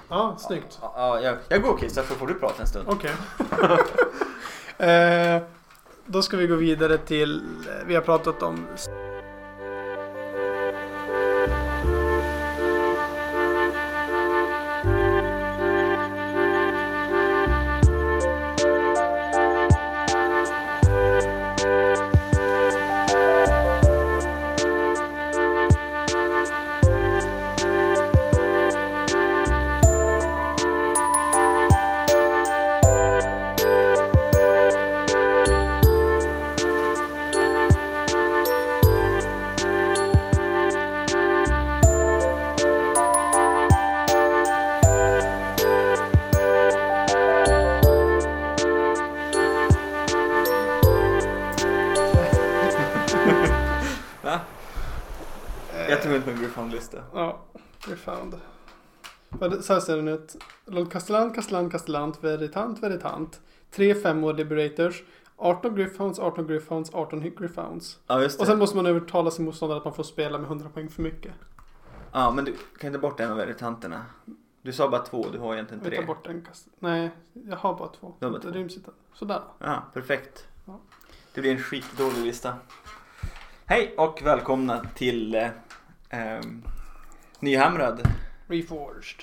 Ja, snyggt. Ja, jag går Christer, så får du prata en stund. Okej. Då ska vi gå vidare till, vi har pratat om Jag tog inte en Gryffon-lista. Ja, Gryffon. Så här ser den ut. Lord Castellant, Veritant. 3 5-år Liberators. 18 Gryffons, 18 Gryffons. Ja, just det. Och sen måste man övertala sin motståndare att man får spela med 100 poäng för mycket. Ja, men du kan inte bort en av Veritanterna. Du sa bara 2, du har egentligen 3. Jag tar bort en Nej, jag har bara 2. Du har bara 2. Det ryms inte. Sådär. Ja, perfekt. Ja. Det blir en skitdålig lista. Hej och välkomna till Nyhamrad. Reforged.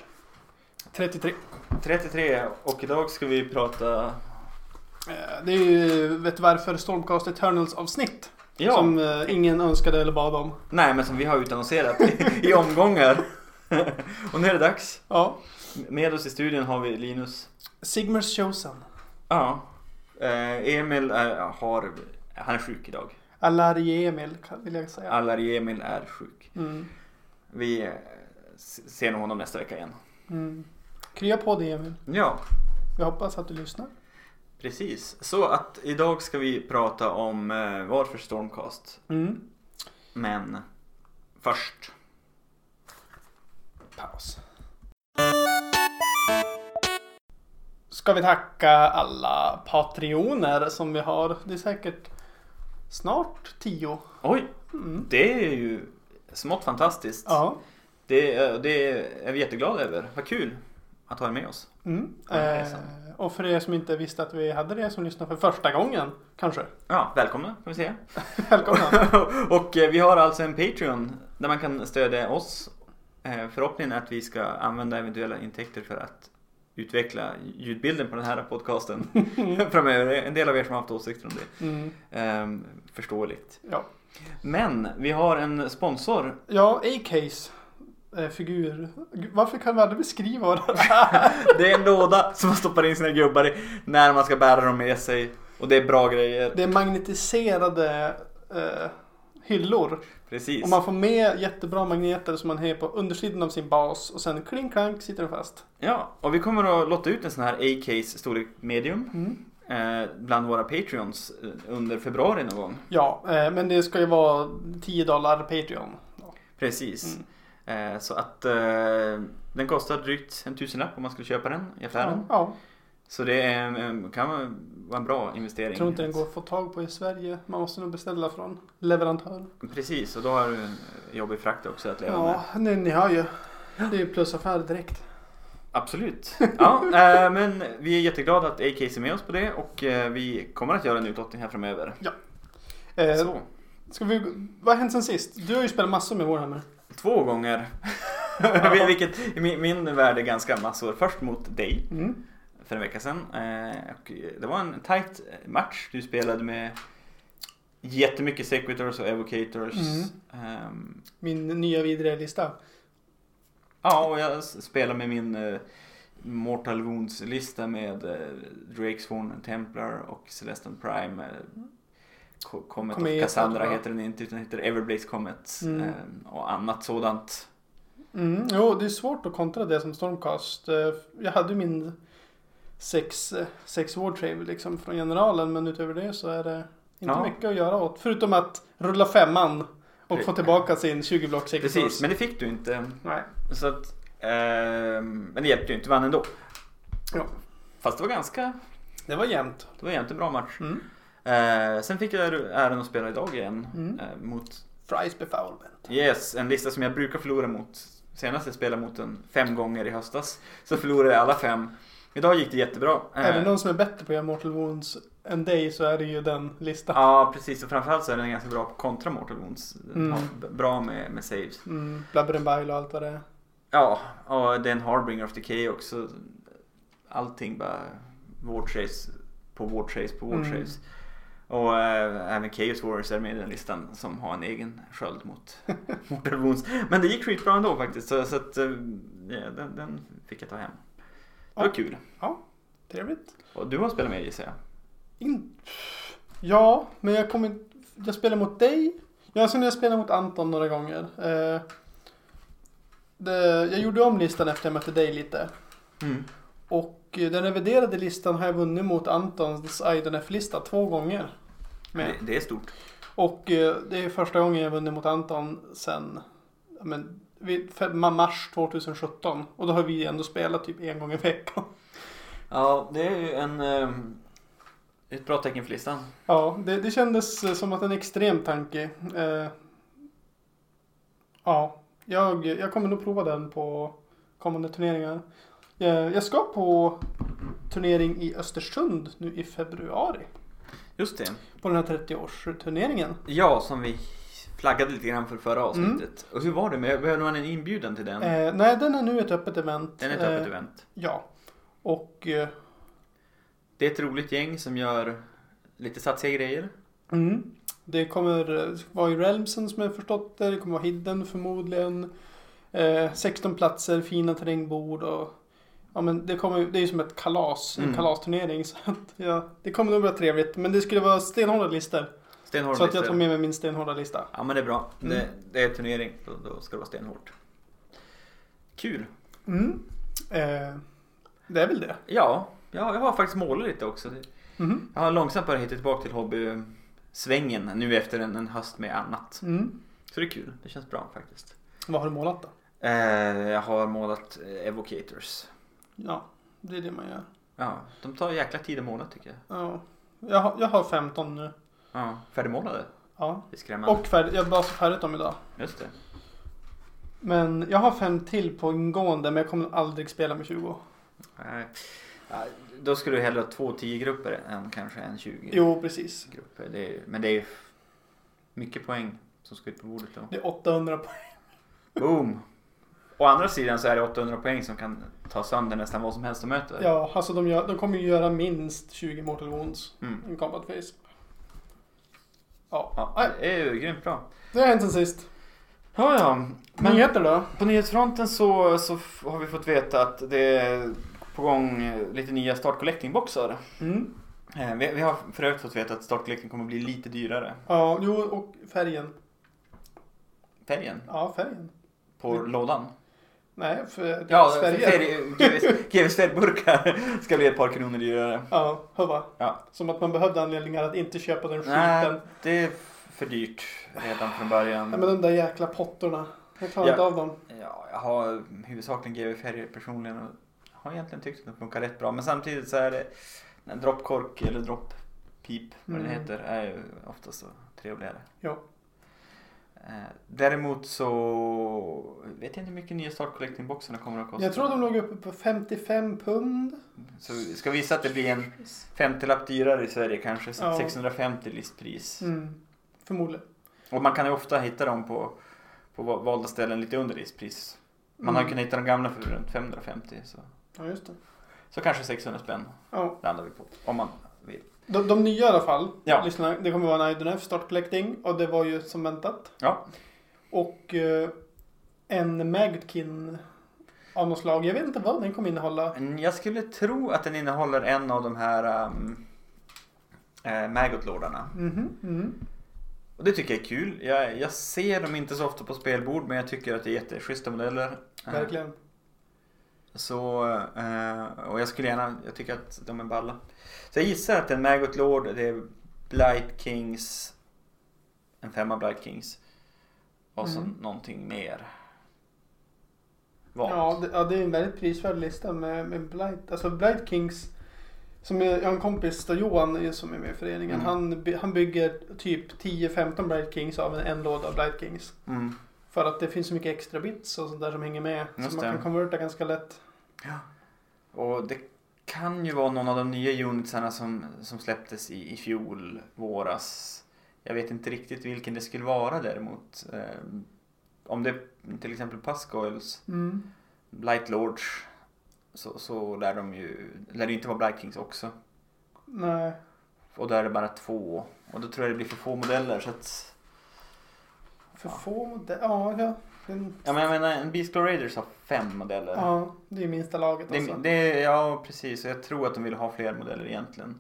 33. Och idag ska vi prata... Det är ju, vet du varför, Stormcast Eternals avsnitt. Ja. Som ingen önskade eller bad om. Nej, men som vi har utannonserat i omgångar. Och nu är det dags. Ja. Med oss i studion har vi Linus. Sigmars Chosen. Ja. Emil han är sjuk idag. Alari Emil vill jag säga. Alari Emil är sjuk. Mm. Vi ser nog honom nästa vecka igen. Mm. Krya på dig, Emil. Ja. Jag hoppas att du lyssnar. Precis. Så att idag ska vi prata om varför Stormcast. Mm. Men först. Paus. Ska vi tacka alla Patreoner som vi har. Det är säkert snart 10. Oj, Mm. det är ju smått fantastiskt. Ja. Det är vi jätteglada över. Vad kul att ha er med oss. Mm. Och för er som inte visste att vi hade det, som lyssnar för första gången kanske. Ja, välkomna kan vi säga. Välkomna. Och vi har alltså en Patreon där man kan stödja oss. Förhoppningen är att vi ska använda eventuella intäkter för att utveckla ljudbilden på den här podcasten framöver. En del av er som har haft åsikter om det. Mm. Förståeligt. Ja. Men vi har en sponsor. Ja, A-Case. Figur. Varför kan vi aldrig beskriva det? Det är en låda som man stoppar in sina gubbar i när man ska bära dem med sig. Och det är bra grejer. Det är magnetiserade hyllor. Precis. Och man får med jättebra magneter som man har på undersidan av sin bas. Och sen kling klank sitter den fast. Ja, och vi kommer att lotta ut en sån här A-Case storlek medium. Bland våra Patreons under februari någon gång. Ja, men det ska ju vara $10 Patreon. Ja. Precis. Så att den kostar drygt 1,000 om man skulle köpa den i affären. Ja. Så det kan vara en bra investering. Jag tror inte den går att få tag på i Sverige. Man måste nog beställa från leverantör. Precis, och då har du jobbig frakt också att leva med. Ni har ju. Det är plusaffär direkt. Absolut. Ja, men vi är jätteglada att A-Case är med oss på det. Och vi kommer att göra en utlottning här framöver. Ja. Så. Vad har hänt sen sist? Du har ju spelat massor med Warhammer. 2 gånger. Vilket i min värld är ganska massor. Först mot dig. För en vecka sedan. Och det var en tight match. Du spelade med jättemycket Sequitors och Evocators. Min nya vidriga lista. Ja, och jag spelar med min Mortal Wounds-lista med Drakesworn, Templar och Celestial Prime. Comet och Cassandra heter den inte, utan heter Everblaze Comet och annat sådant. Jo, det är svårt att kontra det som Stormcast. Jag hade min 6 Wartrave liksom från generalen, men utöver det så är det inte mycket att göra åt. Förutom att rulla 5:an och få tillbaka sin 20 block Sequitors. Precis, men det fick du inte. Nej. Så att, men det hjälpte ju inte, vann ändå. Ja. Fast det var ganska... Det var jämnt. Det var jämnt, en bra match. Sen fick jag äran att spela idag igen mot Fries Befoulment. Yes, en lista som jag brukar förlora mot senast jag spelade mot den 5 gånger i höstas så förlorade jag alla 5. Idag gick det jättebra. Är det någon som är bättre på att göra Mortal Wounds än dig så är det ju den listan. Ja, precis. Och framförallt så är den ganska bra på kontra Mortal Wounds. Bra med saves. Blabber and Bile och allt vad det är. Ja, och det är en Harbinger of Decay också. Allting bara vårdchase på vårdchase på vårdchase. Och även Chaos Warriors är med i den listan som har en egen sköld mot Mortal Wounds. Men det gick skitbra ändå faktiskt. Så att den fick jag ta hem. Det var kul. Ja, trevligt. Och du har spelat med, gissar jag? Ja, men jag spelar mot dig. Jag spelade mot Anton några gånger. Jag gjorde om listan efter jag mötte dig lite. Och den reviderade listan har jag vunnit mot Antons IDNF-lista 2 gånger. Det är stort. Och det är första gången jag vunnit mot Anton sen mars 2017. Och då har vi ändå spelat typ 1 gång i veckan. Ja, det är ju ett bra tecken för listan. Ja, det kändes som att en extrem tanke. Ja, jag kommer nog prova den på kommande turneringar. Jag ska på turnering i Östersund nu i februari. Just det. På den här 30-årsturneringen. Ja, som vi flaggade lite grann för förra avsnittet. Och hur var det med? Behöver man en inbjudan till den? Nej, den är nu ett öppet event. Den är ett öppet event. Ja. Och det är ett roligt gäng som gör lite satsiga grejer. Det kommer vara i Realmsen som jag förstått det. Det kommer vara Hidden förmodligen. 16 platser, fina terrängbord och ja, men det är ju som ett kalas, en kalasturnering så att, ja, det kommer nog bli trevligt, men det skulle vara stenhårda listor. Så att jag tar med mig min stenhårda lista. Ja, men det är bra. Det är turnering, då ska det vara stenhårt. Kul. Det är väl det. Ja, jag har faktiskt målat lite också. Jag har långsamt börjat hitta tillbaka till hobby-svängen nu efter en höst med annat. Så det är kul, det känns bra faktiskt. Vad har du målat då? Jag har målat Evocators. Ja, det är det man gör. Ja, de tar jäkla tid att måla tycker jag. Ja, jag har 15 nu. Ja, färdigmålade? Ja. Det är skrämmande. Och jag bara så färdigt dem idag. Just det. Men jag har 5 till på ingående, men jag kommer aldrig spela med 20. Nej. Ja, då skulle du hellre ha 2 10-grupper än kanske en 20. Jo, precis. Grupper. Men det är mycket poäng som ska ut på bordet då. Det är 800 poäng. Boom! Å andra sidan så är det 800 poäng som kan ta sönder nästan vad som helst de möter. Ja, alltså de kommer ju göra minst 20 Mortal Wounds i Combat Phase. Ja, det är ju grymt bra. Det har hänt sen sist. Ja. Nyheter då? På nyhetsfronten så har vi fått veta att det är på gång lite nya Start Collecting-boxar. Vi har för övrigt fått veta att Start Collecting kommer bli lite dyrare. Ja, jo, och färgen. Färgen? Ja, färgen. På lådan? Nej, för GVs färgburkar ska bli ett par kronor dyrare. Ja, hörva. Ja. Som att man behövde anledningar att inte köpa den skiten. Nej, det är för dyrt redan från början. Ja, men de där jäkla pottorna. Jag klarar inte av dem. Ja, jag har huvudsakligen GV-färger personligen och har egentligen tyckt att de funkar rätt bra. Men samtidigt så är det en droppkork eller dropppip, vad den heter, är ju ofta så trevligare. Ja. Däremot så vet jag inte hur mycket nya Start Collecting-boxarna kommer att kosta. Jag tror de låg uppe på 55 pund. Så vi ska visa att det blir en 50-lapp dyrare i Sverige kanske. 650 listpris. Förmodligen. Och man kan ju ofta hitta dem på valda ställen lite under listpris. Man har kunnat hitta de gamla för runt 550. Så. Ja, just det. Så kanske 600 spänn landar vi på. Om man vill. De nya i alla fall. Ja. Lyssna, det kommer vara en IDNF Start Collecting. Och det var ju som väntat. Ja. Och en Magotkin av något slag. Jag vet inte vad den kommer innehålla. Jag skulle tro att den innehåller en av de här Maggot-lådarna. Och det tycker jag är kul. Jag ser dem inte så ofta på spelbord, men jag tycker att det är jätteschyssta modeller. Verkligen. Så, och jag tycker att de är balla. Så jag gissar att en Maggot Lord, det är Blight Kings, en 5 Blight Kings och så någonting mer. Ja, det är en väldigt prisvärd lista med Blight. Alltså Blight Kings, som jag har en kompis där, Johan, som är med i föreningen. Han bygger typ 10-15 Blight Kings av en låda av Blight Kings. För att det finns så mycket extra bits och sånt där som hänger med. Just så man det. kan konverta ganska lätt. Ja. Och det kan ju vara någon av de nya unitsarna som släpptes i fjol våras. Jag vet inte riktigt vilken det skulle vara däremot. Om det till exempel Pascoils, Blight Lords, så lär det inte vara Blight Kings också. Nej. Och då är det bara 2. Och då tror jag det blir för få modeller så att... Få modeller? Ja. Ja, men jag menar, en Beastlaw Raiders har 5 modeller. Ja, det är minsta laget alltså. Ja, precis. Jag tror att de vill ha fler modeller egentligen.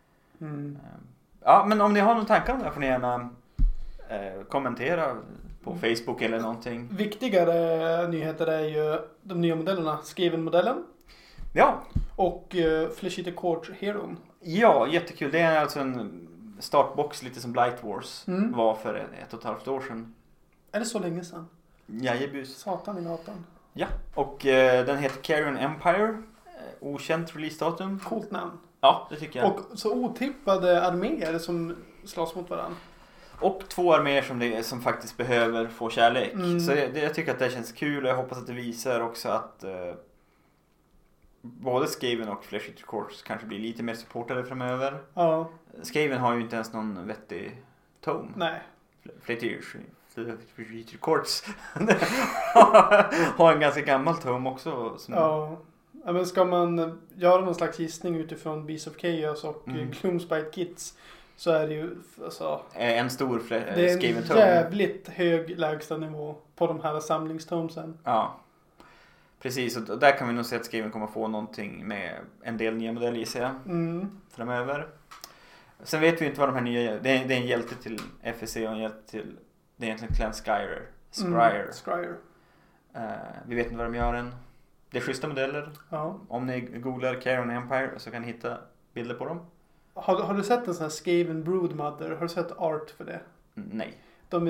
Ja, men om ni har några tankar om det får ni gärna kommentera på Facebook eller någonting. Viktigare nyheter är ju de nya modellerna. Skaven-modellen. Ja. Och Flesh Eater Court Hero. Ja, jättekul. Det är alltså en startbox lite som Blight Wars var för 1,5 år sedan. Är det så länge sedan? Jajebus. Satan i gatan. Ja, och den heter Carrion Empire. Okänt releasedatum. Coolt namn. Ja, det tycker jag. Och så otippade arméer som slåss mot varandra. Och 2 arméer som faktiskt behöver få kärlek. Så jag tycker att det känns kul och jag hoppas att det visar också att både Skaven och Flesh Eater Courts kanske blir lite mer supportade framöver. Ja. Skaven har ju inte ens någon vettig tome. Nej. Flesh Eater Courts har en ganska gammal tome också. Ja. Men ska man göra någon slags gissning utifrån Beast of Chaos och Gloomspite Kits så är det ju alltså, en stor det är Skaven en tome. jävligt hög lägsta nivå på de här samlingstomesen. Ja. Precis, och där kan vi nog se att Skaven kommer få någonting med en del nya modeller gissar jag framöver. Sen vet vi inte vad de här nya... Det är en hjälte till FEC och en hjälte till... Det är egentligen Clan Scryer. Vi vet inte vad de gör än. Det är schyssta modeller. Ja. Om ni googlar Carrion Empire så kan ni hitta bilder på dem. Har du sett en sån här Skaven Broodmother? Har du sett art för det? Nej. De är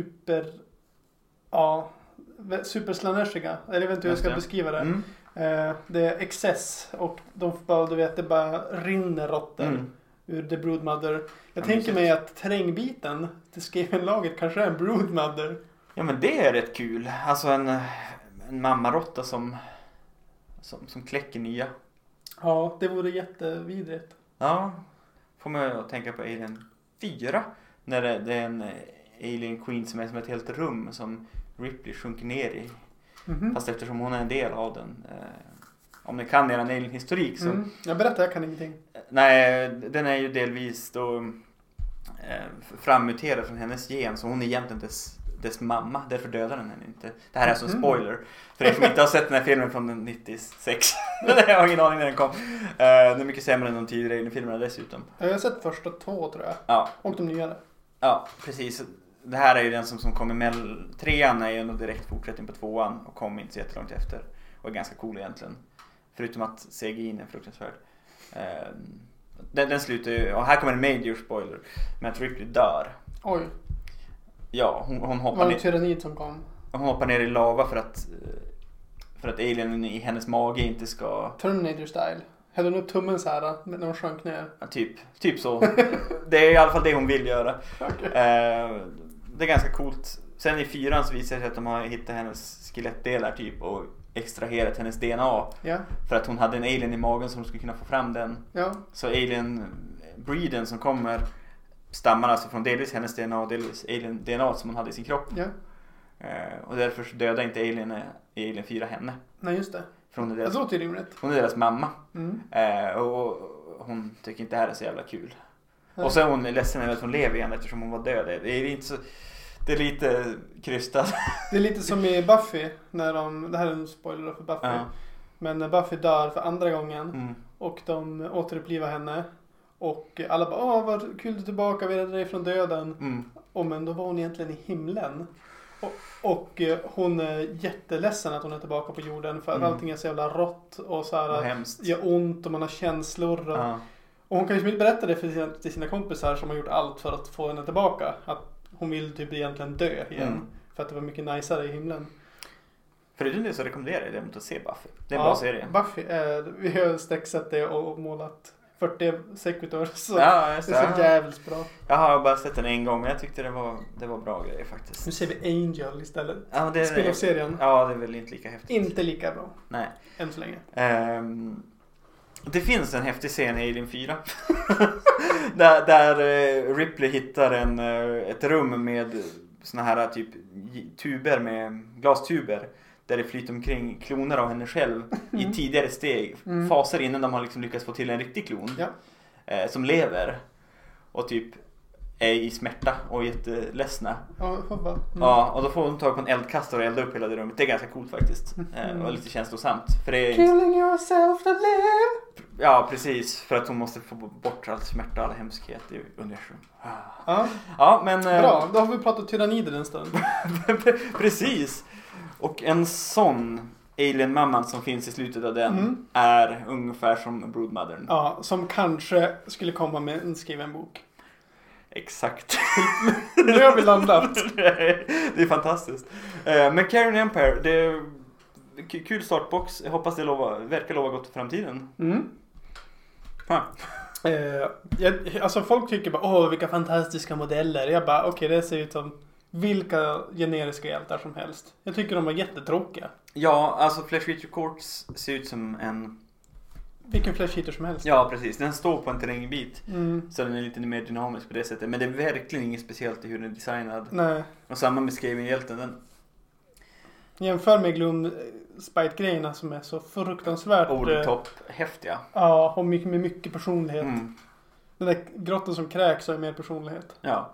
superslaneshiga. Eller jag vet inte hur jag ska beskriva det. Det är excess och det bara rinner råttor ur The Broodmother. Jag tänker mig att terrängbiten till Skaven-laget kanske är en Broodmother. Ja, men det är rätt kul. Alltså en mammarotta som kläcker nya. Ja, det vore jättevidrigt. Ja, får man att tänka på Alien 4. När det är en Alien Queen som är som ett helt rum som Ripley sjunker ner i. Fast eftersom hon är en del av den. Om ni kan eran Alien-historik så... Jag berättar, jag kan ingenting. Nej, den är ju delvis då frammuterad från hennes gen. Så hon är egentligen dess mamma. Därför dödar den henne inte. Det här är alltså en spoiler. För er som inte har sett den här filmen från 96. Jag har ingen aning när den kom. Den är mycket sämre än de tidigare Alien-filmerna dessutom. Jag har sett första 2 tror jag. Ja. Och de nyare. Ja, precis. Det här är ju den som kommer med 3:an är ju en direkt fortsättning på 2:an och kommer inte så jättelångt efter. Och är ganska cool egentligen. Förutom att CGI är fruktansvärd. Den slutar ju, och här kommer en major spoiler, med att Ripley dör. Oj. Ja, hon hoppar var ner. Det tyrannid som kom. Hon hoppar ner i lava för att alienen i hennes mage inte ska... Terminator style. Hade hon upp tummen så här när hon sjönk ner? Ja, typ så. Det är i alla fall det hon vill göra. Okay. Det är ganska coolt. Sen i 4:an så visar det sig att de har hittat hennes skelettdelar typ och extraherat hennes DNA. Ja. För att hon hade en alien i magen som de skulle kunna få fram den. Ja. Så alien-breeden som kommer stammar alltså från delvis hennes DNA och delvis alien-DNA som hon hade i sin kropp. Ja. Och därför dödar inte alien i Alien 4 henne. Nej, just det. För hon är deras, det låter rimligt. hon är deras mamma. Och hon tycker inte det här är så jävla kul. Och så är hon ledsen över att hon lever igen eftersom hon var död. Det är lite krystat. Det är lite som i Buffy. Det här är en spoiler för Buffy. Ja. Men när Buffy dör för andra gången. Och de återupplivar henne. Och alla bara, vad kul du är tillbaka, vi räddade dig från döden. Men då var hon egentligen i himlen. Och hon är jätteledsen att hon är tillbaka på jorden. För att allting är så jävla rått. Och så här, gör ont och man har känslor. Och hon kan ju inte berätta det till sina kompisar som har gjort allt för att få henne tillbaka. Att hon vill typ egentligen dö igen. För att det var mycket najsare i himlen. Förutom det så rekommenderar jag det att se Buffy. Det är en bra serie. Buffy vi har stexat det och målat 40 sekunder. Så Ja, det är så jävligt bra. Jag har bara sett den en gång, men jag tyckte det var bra grejer faktiskt. Nu ser vi Angel istället. Ja, Spin-off-serien. Ja, det är väl inte lika häftigt. Inte lika bra. Nej. Än så länge. Det finns en häftig scen i Alien 4. där Ripley hittar ett rum med såna här typ tuber med glastuber. Där det flyter omkring kloner av henne själv i tidigare steg. Faser innan de har liksom lyckats få till en riktig klon. Ja. Som lever. Och typ är i smärta och jätteledsna. Ja, och då får hon tag på en eldkastare och elda upp hela det rummet. Det är ganska coolt faktiskt. Och lite känslosamt. För det är Killing yourself to live. Ja, precis. För att hon måste få bort all smärta och all hemskhet i universum. Ja, men... Bra, då har vi pratat tyrannider en stund. Precis. Och en sån alien-mamman som finns i slutet av den är ungefär som Broodmothern. Ja, som kanske skulle komma med en skriven bok. Exakt. Nu har vi landat. Det är fantastiskt. Men Carrion Empire, det är kul startbox. Jag hoppas det verkar lova gott för framtiden. Alltså folk tycker bara, vilka fantastiska modeller. Jag bara, okej, det ser ut som vilka generiska hjältar som helst. Jag tycker de var jättetråkiga. Ja, alltså Flash Eater Quartz ser ut som en... Vilken Flash Eater som helst. Ja, precis. Den står på en terrängbit. Så den är lite mer dynamisk på det sättet. Men det är verkligen inget speciellt i hur den är designad. Nej. Och samma med Skaven-hjälten. Den... Jämför med Gloom-Spite-grejerna som är så fruktansvärt... Over-top-häftiga. Ja, och med mycket personlighet. Den där grotten som kräks har mer personlighet. Ja.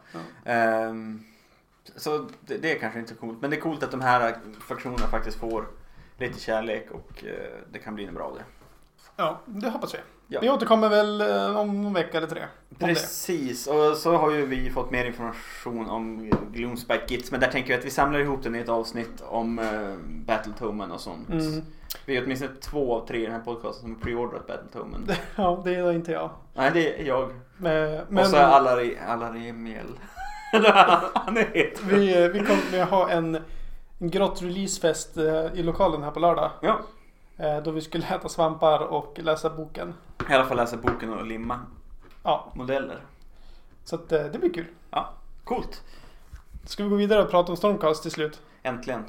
Så det är kanske inte så coolt. Men det är coolt att de här faktionerna faktiskt får lite kärlek och det kan bli en bra det. Ja, det hoppas vi. Ja. Vi återkommer väl om en vecka eller 3. Precis, och så har ju vi fått mer information om Gloomspite Gits. Men där tänker jag att vi samlar ihop den i ett avsnitt om Battletomen och sånt. Vi är åtminstone 2 av 3 i den här podcasten som har preordrat Battletomen. Ja, det är inte jag. Nej, det är jag. Men... Och så är alla Emil. Han är het. Vi kommer att ha en grott releasefest i lokalen här på lördag. Ja. Då vi skulle äta svampar och läsa boken. I alla fall läsa boken och limma modeller. Så att, det blir kul. Ja, coolt. Ska vi gå vidare och prata om Stormcast till slut? Äntligen.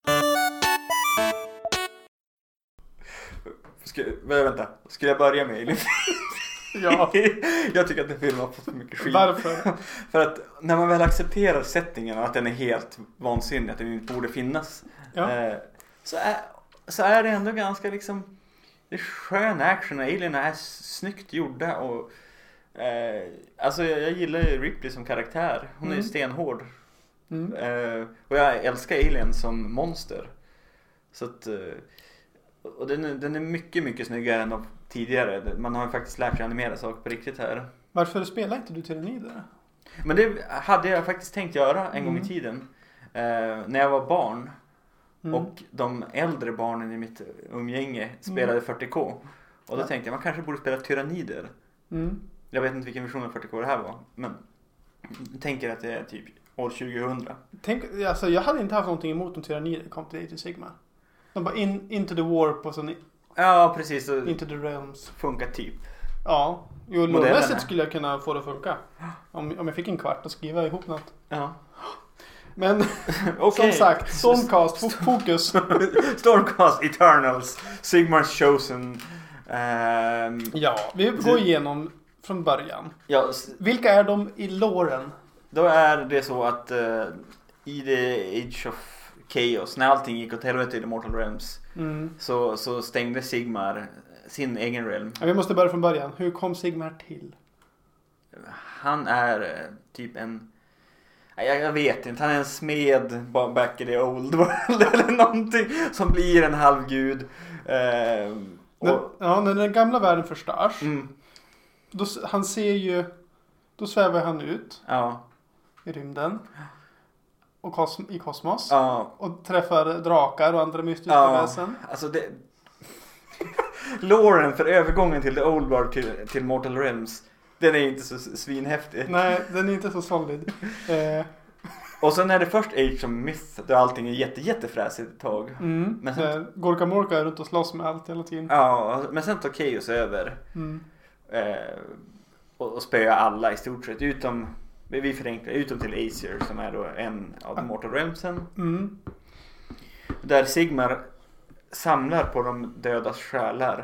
Vänta, skulle jag börja med? Ja. Jag tycker att den filmen har fått så mycket skit. Varför? För att när man väl accepterar settingen och att den är helt vansinnig, att den inte borde finnas. Så är det ändå ganska liksom... Det är skön action och alien är snyggt gjorda och... alltså jag gillar Ripley som karaktär. Hon är stenhård. Och jag älskar alien som monster. Så att... och den är mycket, mycket snyggare än de tidigare. Man har ju faktiskt lärt sig animera saker på riktigt här. Varför spelar inte du tyrannider? Men det hade jag faktiskt tänkt göra en gång i tiden. När jag var barn. Och de äldre barnen i mitt umgänge spelade 40K. Och då tänkte jag, man kanske borde spela tyrannider. Jag vet inte vilken version av 40K det här var. Men jag tänker att det är typ år 2000. Alltså jag hade inte haft någonting emot om tyrannider kom till Age of Sigma. De bara into the warp och så... Ja, precis. Into the realms. Funkar typ. Ja, låtmässigt skulle jag kunna få det att funka. Om jag fick en kvart att skriva ihop något. Ja. Men som sagt, Stormcast, fokus. Stormcast, Eternals, Sigmar's Chosen. Ja, vi går igenom från början. Ja, vilka är de i låren? Då är det så att i the Age of Chaos, när allting gick åt helvete i The Mortal Realms, så stängde Sigmar sin egen realm. Ja, vi måste börja från början. Hur kom Sigmar till? Han är typ en... Jag vet inte, han är en smed back in the old world eller någonting som blir en halvgud. När den gamla världen förstörs, han ser ju, då svävar han ut i rymden och i kosmos och träffar drakar och andra mystiska väsen. Alltså det... Låren för övergången till the old world till Mortal Realms, den är inte så svinhäftig. Nej, den är inte så solid. Och sen är det först Age of Myth där allting är jättefräsigt ett tag. Men sen... Gorka Morka är runt och slåss med allt hela tiden. Ja, men sen tar Chaos över. och spöa alla i stort sett utom vi förenklar utom till Aesir som är då en av de Mortal Realmsen. Där Sigmar samlar på de dödas själar.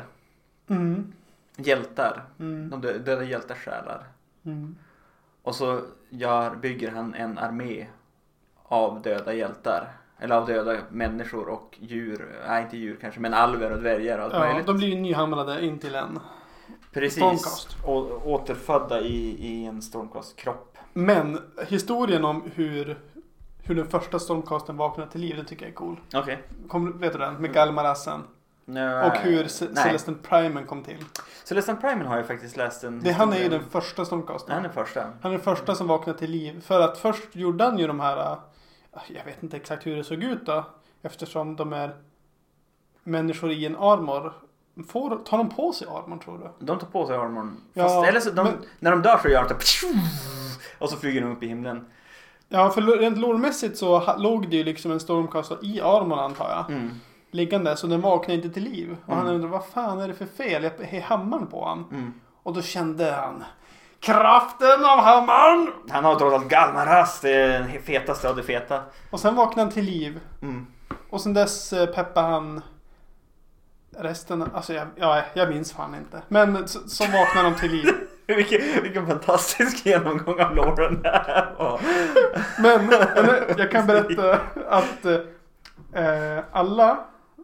Hjältar. De döda hjältars själar. Och så bygger han en armé av döda hjältar. Eller av döda människor och djur. Nej, inte djur kanske, men alver och dvärgar och allt möjligt. De blir ju nyhamrade in till en Stormcast. Och återfödda i en Stormcast-kropp. Men historien om hur den första Stormcasten vaknade till liv, det tycker jag är cool. Okej. Vet du den? Med Galmarassen. Och hur Celestant Primen kom till. Celestant Primen har jag faktiskt läst han är ju den första Stormcasten. Han är den första som vaknade till liv. För att först gjorde han ju de här, jag vet inte exakt hur det såg ut då. Eftersom de är människor i en armor. Tar de på sig armor, tror du? De tar på sig armor. Eller så när de dör så gör de det. Och så flyger de upp i himlen. Ja, för rent lårmässigt så låg det ju liksom en Stormcast i armorn, antar jag. Liggande, så den vaknade inte till liv. Och han undrade, vad fan är det för fel? Jag är hammaren på han. Och då kände han kraften av hammaren. Han har trots allt Galmaras, det fetaste av det feta. Och sen vaknade han till liv. Och sen dess peppade han resten. Alltså jag minns fan inte. Men så vaknade de till liv. Vilken fantastisk genomgång av låren det här var. Men jag kan berätta att alla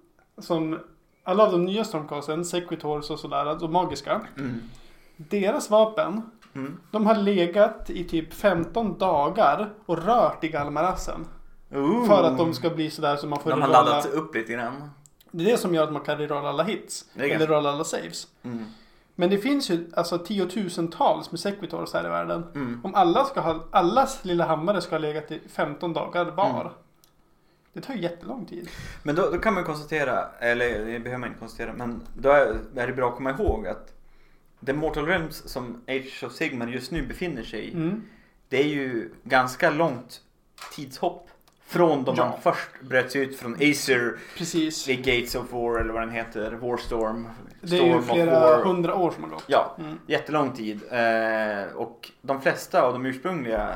av de nya Stormcasten, Sequitors och sådär, de magiska, deras vapen, de har legat i typ 15 dagar och rört i Galmarassen. För att de ska bli sådär som man får rerolla. De har laddat upp lite grann. Det är det som gör att man kan rerolla alla hits. Eller rerolla alla saves. Men det finns ju alltså 10,000-tals med Sequitors här i världen. Om allas lilla hammare ska ha legat i 15 dagar var. Det tar ju jättelång tid. Men då kan man konstatera, eller det behöver man inte konstatera, men då är det bra att komma ihåg att The Mortal Realms som Age of Sigmar just nu befinner sig i, det är ju ganska långt tidshopp från då man först bröt sig ut från Aesir. Precis. The Gates of War eller vad den heter, Warstorm. Det är ju flera 100 år som har gått. Ja, jättelång tid. Och de flesta av de ursprungliga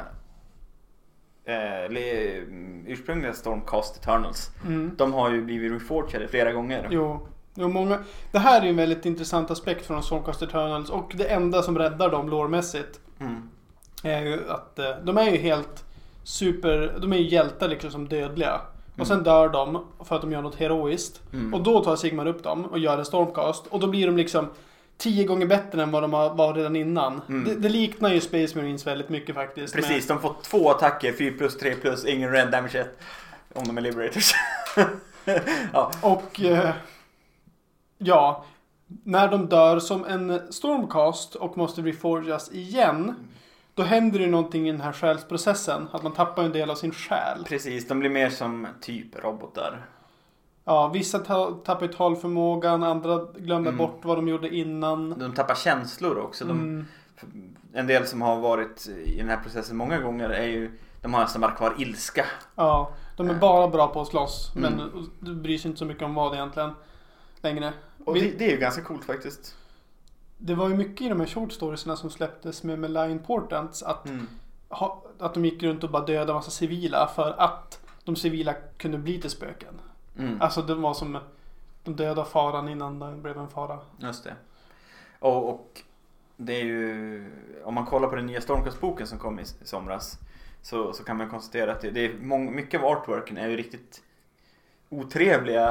Stormcast Eternals, de har ju blivit reforgade flera gånger. Jo, många. Det här är ju en väldigt intressant aspekt från Stormcast Eternals, och det enda som räddar dem lårmässigt är ju att de är ju helt de är ju hjältar liksom som dödliga. Och sen dör de för att de gör något heroiskt. Och då tar Sigmar upp dem och gör en Stormcast, och då blir de liksom 10 gånger bättre än vad de var redan innan. Det liknar ju Space Marines väldigt mycket faktiskt. Precis, de får 2 attacker, 4+, 3+, ingen rend damage 1 om de är liberators. Ja. Och när de dör som en Stormcast och måste reforgas igen, då händer det någonting i den här själsprocessen, att man tappar en del av sin själ. Precis, de blir mer som typ robotar. Ja, vissa tappar ju talförmågan, andra glömmer bort vad de gjorde innan. De tappar känslor också. En del som har varit i den här processen många gånger är ju, de har nästan bara kvar ilska. Ja, de är bara bra på att slåss, men du bryr sig inte så mycket om vad egentligen längre. Och det är ju ganska coolt faktiskt. Det var ju mycket i de här short storiesna som släpptes med Malign Portents att de gick runt och bara dödade massa civila för att de civila kunde bli till spöken. Alltså det var som de döda faran innan det blev en fara. Just det. Och det är ju, om man kollar på den nya Stormcast-boken som kom i somras, så kan man konstatera att det är mycket av artworken är ju riktigt otrevliga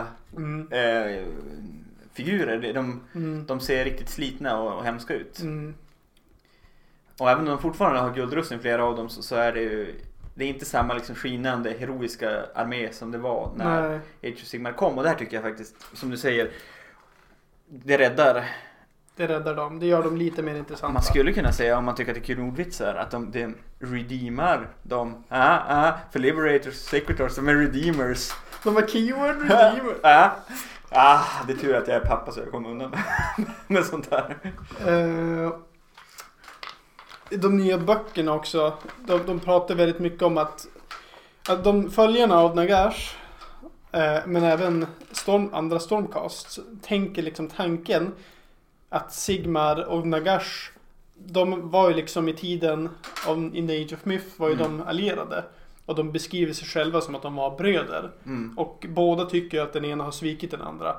figurer. De ser riktigt slitna och hemska ut. Och även om de fortfarande har guldrustning, flera av dem, så är det ju, det är inte samma liksom skinande heroiska armé som det var när Age of Sigmar kom. Och det här tycker jag faktiskt, som du säger, det räddar dem. Det gör dem lite mer intressanta. Man skulle kunna säga, om man tycker att det är kul ordvitsar, att det redeemar dem. För Liberators, Sequitors, de är redeemers. De är keyword redeemers. Det är tur att jag är pappa så jag kommer undan med sånt här. De nya böckerna också, de pratar väldigt mycket om att de följarna av Nagash, men även andra Stormcasts tänker liksom tanken att Sigmar och Nagash, de var ju liksom i tiden in the Age of Myth var ju de allierade. Och de beskriver sig själva som att de var bröder. Och båda tycker att den ena har svikit den andra.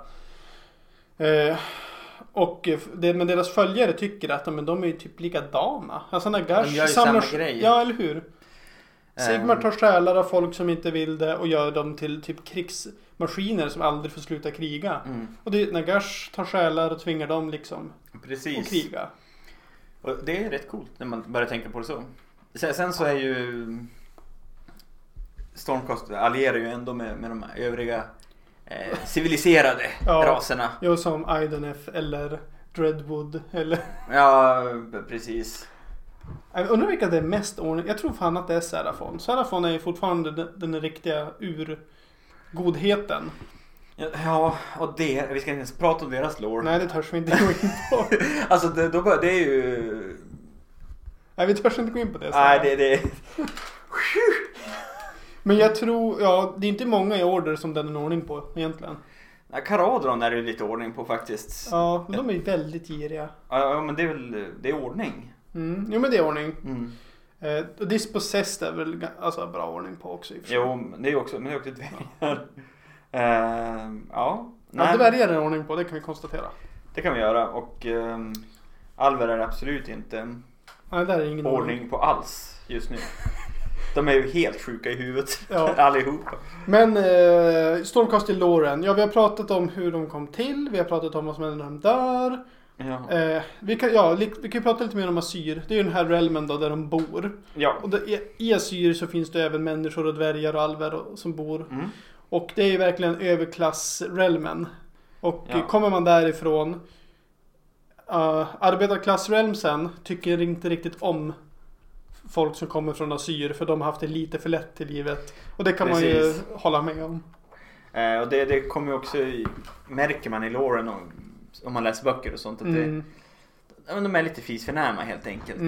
Men deras följare tycker att de är ju typ likadana. Alltså Nagash samma grej. Ja, eller hur? Sigmar tar själar av folk som inte vill det och gör dem till typ krigsmaskiner som aldrig får sluta kriga. Och Nagash tar själar och tvingar dem liksom att kriga. Och det är rätt coolt när man börjar tänka på det så. Sen så är ju Stormcast allierar ju ändå med de övriga civiliserade raserna. Ja, som Idoneth eller Dreadwood eller... Ja, precis. Jag undrar vilka det är mest ordning. Jag tror fan att det är Seraphon. Seraphon är ju fortfarande den riktiga urgodheten. Ja, och vi ska inte ens prata om deras lore. Nej, det törs vi inte gå in på. Alltså, det är ju... Nej, vi törs inte gå in på det. Nej, det Men jag tror, det är inte många i order som den är ordning på egentligen. Nej, Caradron är det lite ordning på faktiskt. Ja, men de är väldigt giriga. Ja, men det är ordning. Jo, men det är ordning. Och Dispossessed är väl alltså bra ordning på också i och för sig. Jo, men det är också dvärgar. Dvärgar är ordning på, det kan vi konstatera. Det kan vi göra, och alver är absolut inte där är ingen ordning på alls just nu. De är ju helt sjuka i huvudet, allihop. Men Stormcast i Loren, vi har pratat om hur de kom till, vi har pratat om vad som händer när de dör. Ja. Vi kan prata lite mer om Asyr. Det är ju den här realmen då, där de bor. Ja. Och i Asyr så finns det även människor och dvärgar och alver som bor. Och det är ju verkligen överklass-realmen. Och kommer man därifrån, arbetarklass-realmsen tycker inte riktigt om folk som kommer från Asyr, för de har haft det lite för lätt till livet. Och det kan man ju hålla med om. Och det kommer ju också, märker man i loren om man läser böcker och sånt, att de är lite fisförnärma helt enkelt.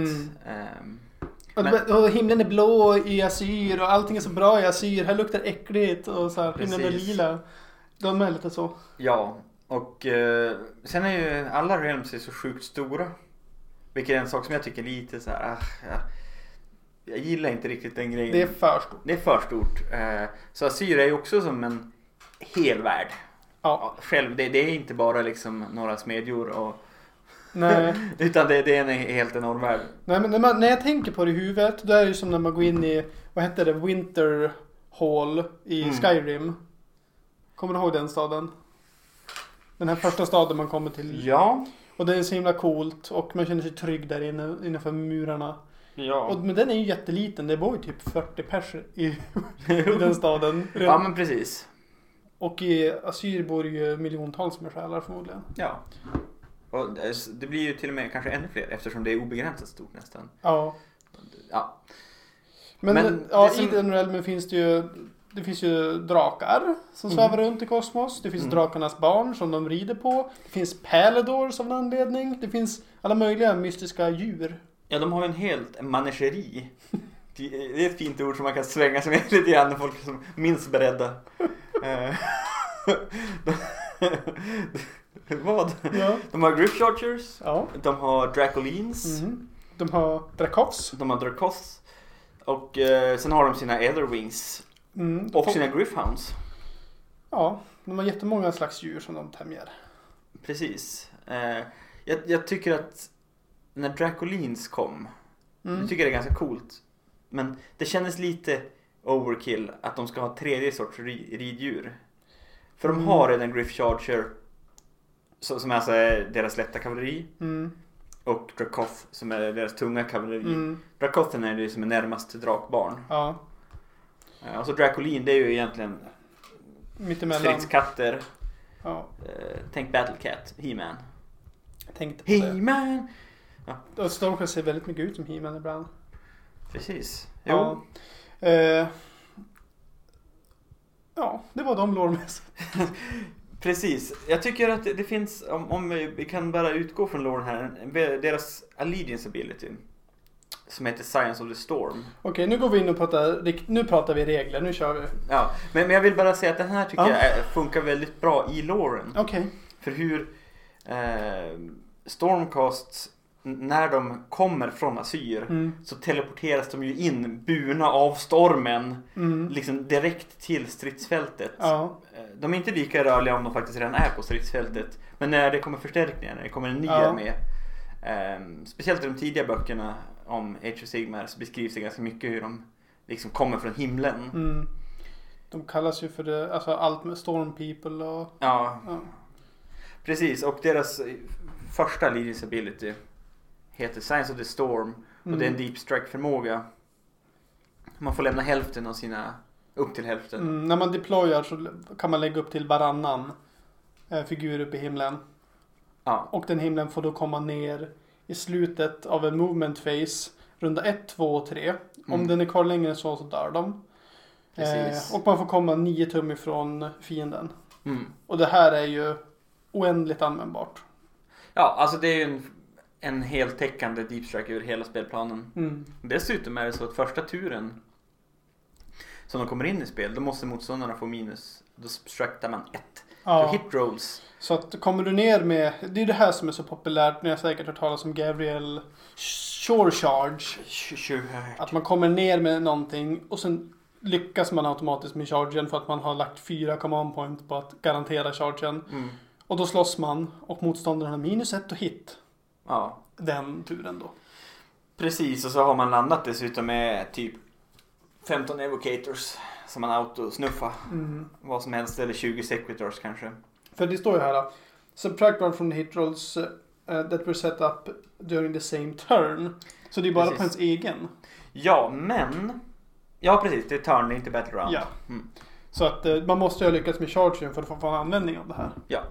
Och himlen är blå i Asyr och allting är så bra i Asyr. Här luktar äckligt och så här, himlen är lila. De är lite så. Ja, och sen är ju alla realms så sjukt stora. Vilket är en sak som jag tycker lite så här, jag gillar inte riktigt den grejen. Det är för stort. Det är för stort. Så Asyr är ju också som en hel värld. Ja. Själv, det är inte bara liksom några smedjor och... Nej. Utan det är en helt enorm värld. Nej, men när jag tänker på det i huvudet, då är det ju som när man går in i, vad heter det, Winter Hall i Skyrim. Kommer du ihåg den staden? Den här första staden man kommer till. Ja. Och det är så himla coolt och man känner sig trygg där inne innanför murarna. Ja. Men den är ju jätteliten. Det bor ju typ 40 personer i den staden. Ja, men precis. Och i Asyr bor ju miljontals med själar förmodligen. Ja. Och det blir ju till och med kanske ännu fler eftersom det är obegränsat stort nästan. Ja. Ja. Men i den realmen finns det finns ju drakar som svävar runt i kosmos. Det finns drakarnas barn som de rider på. Det finns Paladors av en anledning. Det finns alla möjliga mystiska djur. Ja, de har ju en helt manegeri. Det är ett fint ord som man kan svänga sig med lite grann när folk är som minst beredda. Vad? Ja. De har Griff Chargers. Ja. De har Dracolines. De har Dracoths. Och sen har de sina Etherwings. Och sina Griffhounds. Ja, de har jättemånga slags djur som de tämjer. Precis. Jag tycker att när Dracolines kom, jag tycker det är ganska coolt. Men det kändes lite overkill att de ska ha tredje sorts riddjur. För de har redan Griff Charger, som alltså är deras lätta kavalleri. Och Dracoth som är deras tunga kavalleri. Dracothen är det som är närmast drakbarn. Ja. Och så Dracoline, det är ju egentligen mittemellan stridskatter. Ja. Tänk Battlecat, He-Man. Tänkte på He-Man! Ja. Och Stormcast ser väldigt mycket ut som He-Man ibland. Precis. Jo. Ja, det var de lårmässigt. Precis. Jag tycker att det finns, om vi kan bara utgå från låren här, deras Allegiance ability som heter Science of the Storm. Okej, nu går vi in och pratar vi regler, nu kör vi. Ja, men jag vill bara säga att den här tycker jag funkar väldigt bra i låren. Okej. För hur Stormcasts, när de kommer från Asyr så teleporteras de ju in burna av stormen liksom direkt till stridsfältet. De är inte lika rörliga om de faktiskt redan är på stridsfältet, men när det kommer förstärkningar, när det kommer en ny armé, speciellt i de tidiga böckerna om Age of Sigmar, så beskrivs det ganska mycket hur de liksom kommer från himlen. De kallas ju för det, alltså allt med Storm People och... Ja. Precis, och deras första Legion's ability heter Signs of the Storm, och det är en deep strike förmåga. Man får lämna hälften av sina, upp till hälften. När man deployar så kan man lägga upp till varannan figur upp i himlen. Och den himlen får då komma ner i slutet av en movement phase, runda 1, 2 och 3. Om den är kvar längre än så dör de. Och man får komma 9 tum ifrån fienden. Och det här är ju oändligt användbart. Ja, alltså det är ju en heltäckande deep strike över hela spelplanen. Dessutom är det så att första turen som de kommer in i spel, då måste motståndarna få minus. Då struktar man 1. Hit rolls. Så att kommer du ner med, det är det här som är så populärt, när jag säkert hört talas om Gabriel Shore Charge. Att man kommer ner med någonting och sen lyckas man automatiskt med chargen för att man har lagt 4 command point på att garantera chargen. Och då slåss man och motståndarna har -1 och hit. Den turen då. Precis, och så har man landat dessutom med typ 15 evocators som man autosnuffar. Vad som helst, eller 20 sequitors kanske. För det står ju här, subtract one from the hit rolls that were set up during the same turn. Så det är bara på ens egen. Ja, men... Ja, precis. Det är turn, det är inte battle round. Ja. Så att man måste ju ha lyckats med chargen för att få användning av det här. Ja.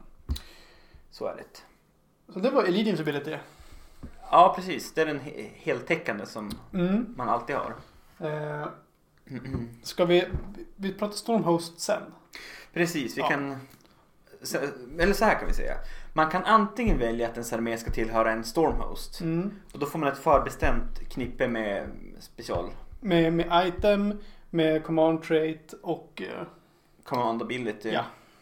Så är det. Så det var Legion's ability. Ja, precis. Det är den heltäckande som man alltid har. Ska vi prata Stormhost sen? Precis, vi kan... Eller så här kan vi säga. Man kan antingen välja att ens armé ska tillhöra en Stormhost. Och då får man ett förbestämt knippe med special. Med item, med command trait och... command ability.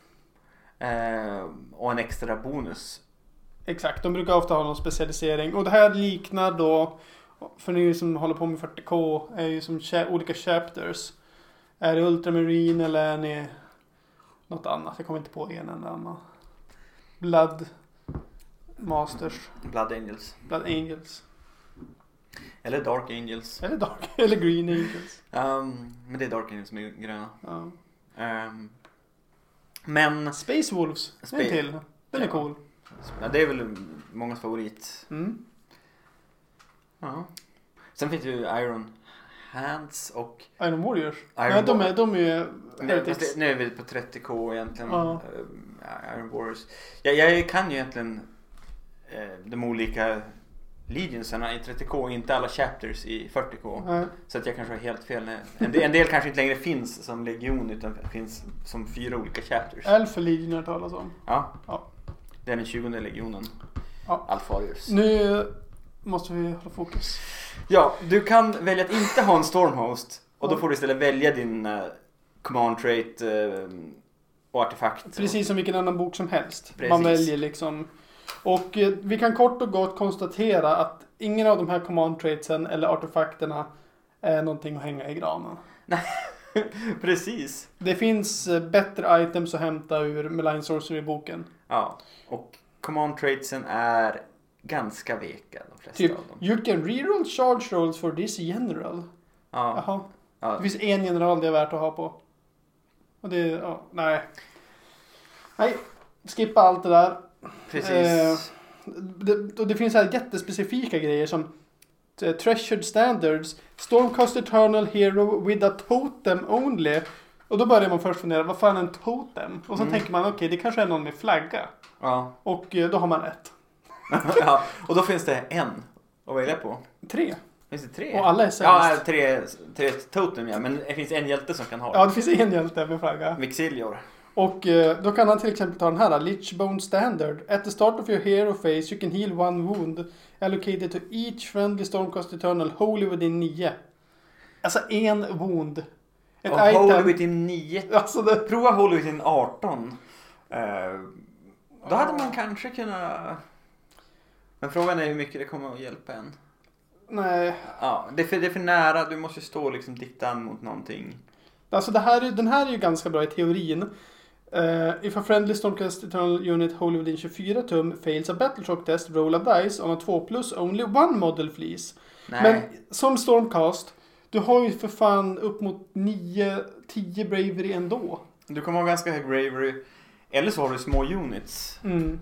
Och en extra bonus. Exakt, de brukar ofta ha någon specialisering. Och det här liknar då, för ni som håller på med 40K, är ju som olika chapters. Är det Ultramarine eller är ni något annat? Jag kommer inte på en eller annan. Blood Masters. Blood Angels. Eller Dark Angels. Eller Green Angels. Men det är Dark Angels som är gröna. Men... Space Wolves, en till. Den är cool. Ja, det är väl mångas favorit. Sen finns det ju Iron Hands och... Iron Warriors. De är nu är vi på 30K egentligen. Iron Warriors. Jag kan ju egentligen de olika Legionsarna i 30K, inte alla chapters i 40K. Så att jag kanske har helt fel. En del kanske inte längre finns som legion, utan finns som 4 olika chapters. Alpha Legion har talas om. Ja. Det är den 20:e legionen. Alpha Warriors. Nu måste vi hålla fokus. Ja, du kan välja att inte ha en Stormhost. Och då får du istället välja din command trait och artefakt. Precis som vilken annan bok som helst. Precis. Man väljer liksom. Och vi kan kort och gott konstatera att ingen av de här command traitsen eller artefakterna är någonting att hänga i granen. Nej, precis. Det finns bättre items att hämta ur Malign Sorcery-boken. Ja, och command traitsen är ganska veka, de flesta typ, av dem. You can reroll charge rolls for this general. Ja. Det finns en general det är värt att ha på. Och det, nej, skippa allt det där. Precis. Det finns här jättespecifika grejer som Treasured Standards, Stormcast Eternal Hero with a totem only. Och då börjar man först fundera, vad fan är en totem? Och så tänker man, okej, det kanske är någon med flagga. Ja. Och då har man ett. Ja, och då finns det en att välja på. 3. Finns det 3? Och alla är sämst. Ja, tre totem, ja. Men det finns en hjälte som kan ha det. Ja, det finns en hjälte med flagga. Vixilior. Och då kan han till exempel ta den här, Lichbone Standard. At the start of your hero phase you can heal 1 wound allocated to each friendly Stormcast Eternal wholly within 9. Alltså 1 wound. Ett och item. Wholly within 9. Alltså prova wholly within 18. Då hade man kanske kunnat... Men frågan är hur mycket det kommer att hjälpa en. Nej. Ja, det är för nära. Du måste stå liksom dikta mot någonting. Alltså den här är ju ganska bra i teorin. If a friendly Stormcast Eternal Unit holding within 24 tum fails a Battleshock test, roll a dice on a 2+, only one model flees. Nej. Men som Stormcast, du har ju för fan upp mot 9-10 bravery ändå. Du kommer ha ganska hög bravery. Eller så har du små units.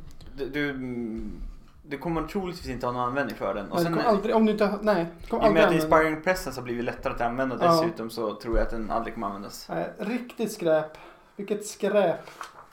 Du kommer troligtvis inte ha någon användning för den. Och sen, aldrig, om du inte, nej, i och med att Inspiring Presence har blivit lättare att använda dessutom, så tror jag att den aldrig kommer användas. Nej, riktigt skräp. Vilket skräp.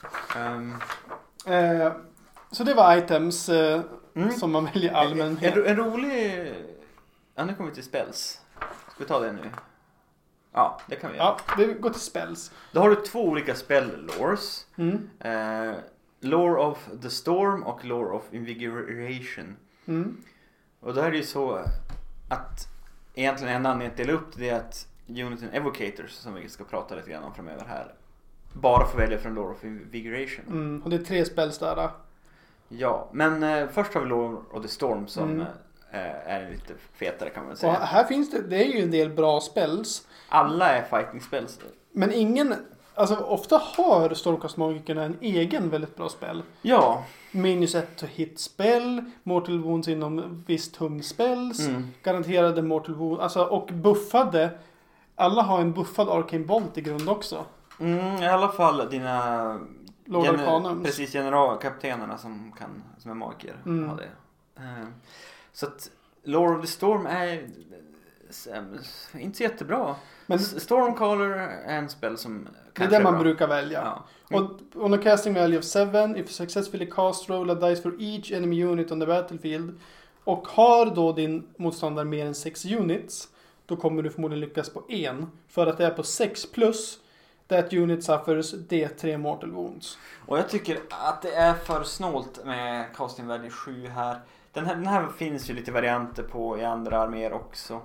Så det var items som man väljer allmänhet. En rolig... Ja, nu kommer vi till spells. Ska vi ta det nu? Ja, det kan vi göra. Ja, vi går till spells. Då har du 2 olika spell-lores. Lore of the Storm och Lore of Invigoration. Och då är det ju så att egentligen en anledning att dela upp det är att uniten Evocators, som vi ska prata lite grann om framöver här, bara får välja från Lore of Invigoration. Och det är 3 spells där. Ja, men först har vi Lore of the Storm som är lite fetare, kan man säga. Och här finns det är ju en del bra spells. Alla är fighting spells. Men ingen, alltså ofta har Stormcast-magikerna en egen väldigt bra spel. Ja. Minus 1 to hit spell, mortal wounds inom visst hum spells, garanterade mortal wounds, alltså, och buffade. Alla har en buffad arcane bolt i grund också. I alla fall dina Lord Arcanums. Precis, generalkaptenerna som är magiker har det. Så att Lore of the Storm är inte så jättebra. Men Stormcaller är en spel som det är det man brukar välja. Ja. Och on a casting value of 7, if successfully cast, roll a dice for each enemy unit on the battlefield. Och har då din motståndare mer än 6 units, då kommer du förmodligen lyckas på 1. För att det är på 6+, that unit suffers D3 mortal wounds. Och jag tycker att det är för snålt med casting value 7 här. Den här finns ju lite varianter på i andra arméer också.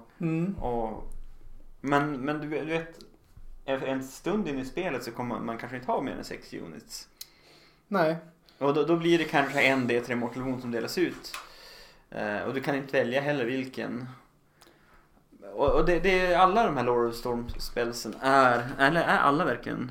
Men du vet, en stund in i spelet så kommer man kanske inte ha mer än 6 units. Nej. Och då blir det kanske en D3 mortal wound som delas ut. Och du kan inte välja heller vilken. Och det är alla de här Lore of Storm spelsen är alla verkligen.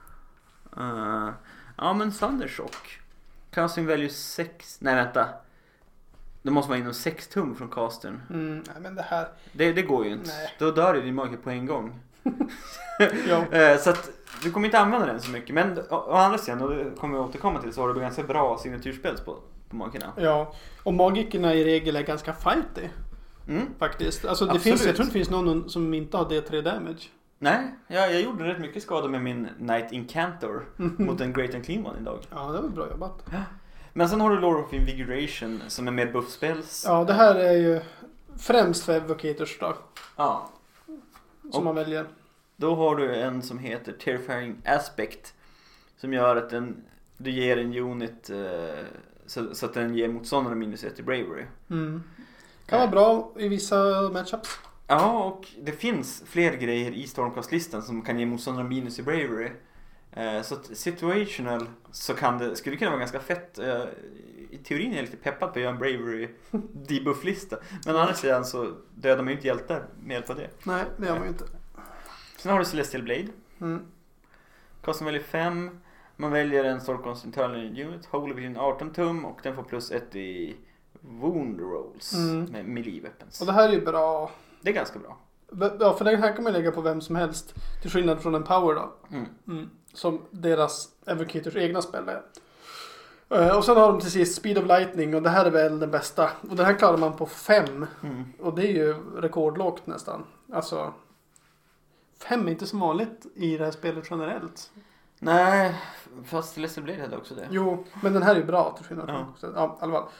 Ja, men Thundershock. Casting value 6. Nej, vänta. Det måste vara inom 6 tum från castern. Nej, men det här... Det går ju inte. Nej. Då dör ju din magiker på en gång. Så att du kommer inte använda den så mycket. Men å andra sidan, och det kommer jag återkomma till, så har du ganska bra signaturspels på magikerna. Ja, och magikerna i regel är ganska fighty. Faktiskt. Alltså det finns, jag tror det finns någon som inte har D3 damage. Nej, jag gjorde rätt mycket skada med min Knight Incantor mot en Great and Clean One idag. Ja, det var bra jobbat. Men sen har du Lore of Invigoration som är mer buffspells. Ja, det här är ju främst för Evocators då. Ja. Som man väljer. Då har du en som heter Terrifying Aspect. Som gör att du ger en unit så att den ger motståndaren minus 1 i bravery. Kan vara bra i vissa matchups. Ja, och det finns fler grejer i Stormcast-listan som kan ge motståndaren minus i bravery. Så att situational så skulle kunna vara ganska fett. I teorin är jag lite peppad på att göra en bravery debuff-lista. Men å andra sidan så dödar man ju inte hjältar med hjälp av det. Nej, det gör man ju inte. Sen har du Celestial Blade. Kostar väljer 5. Man väljer en Stormcast Internal Unit, Holy within 18 tum, och den får plus 1 i wound rolls med melee weapons. Och det här är ju bra. Det är ganska bra. Ja, för det här kan man lägga på vem som helst. Till skillnad från en power då. Som deras Evocators egna spel är. Och sen har de till sist Speed of Lightning. Och det här är väl den bästa. Och den här klarar man på 5. Och det är ju rekordlågt nästan. Alltså 5 är inte så vanligt i det här spelet generellt. Nej, fast Celestial Blade hade också det. Jo, men den här är ju bra till skillnad från. Ja, i alla fall.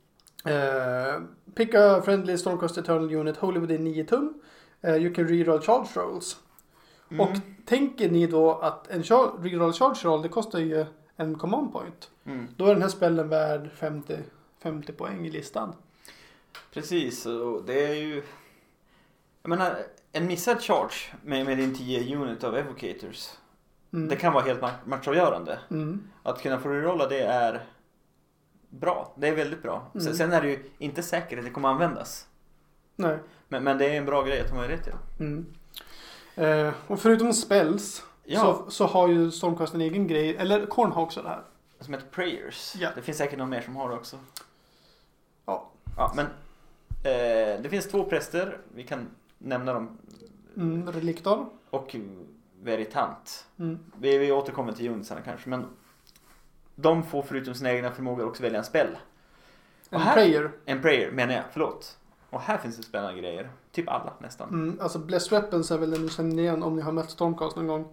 Pick a friendly Stormcast Eternal Unit wholly within 9 tum. You can reroll charge rolls. Och tänker ni då att en reroll charge roll, det kostar ju en command point. Då är den här spellen värd 50 poäng i listan. Precis, och det är ju... Jag menar, en missad charge med din 10 unit av Evocators, det kan vara helt matchavgörande. Att kunna få rerolla det bra. Det är väldigt bra. Sen är det ju inte säkert att det kommer användas. Nej. Men det är en bra grej att de har rätt till. Och förutom spells så har ju Stormcast en egen grej. Eller Korn har också det här. Som heter Prayers. Ja. Det finns säkert någon mer som har det också. Ja. Ja, men det finns 2 präster. Vi kan nämna dem. Reliktor. Och Veritant. Vi återkommer till unitsarna kanske. Men de får förutom sina egna förmågor också välja en spell. En prayer menar jag, förlåt. Och här finns det spännande grejer. Typ alla nästan. Alltså Blessed Weapons är väl den ni känner igen om ni har mött Stormcast någon gång.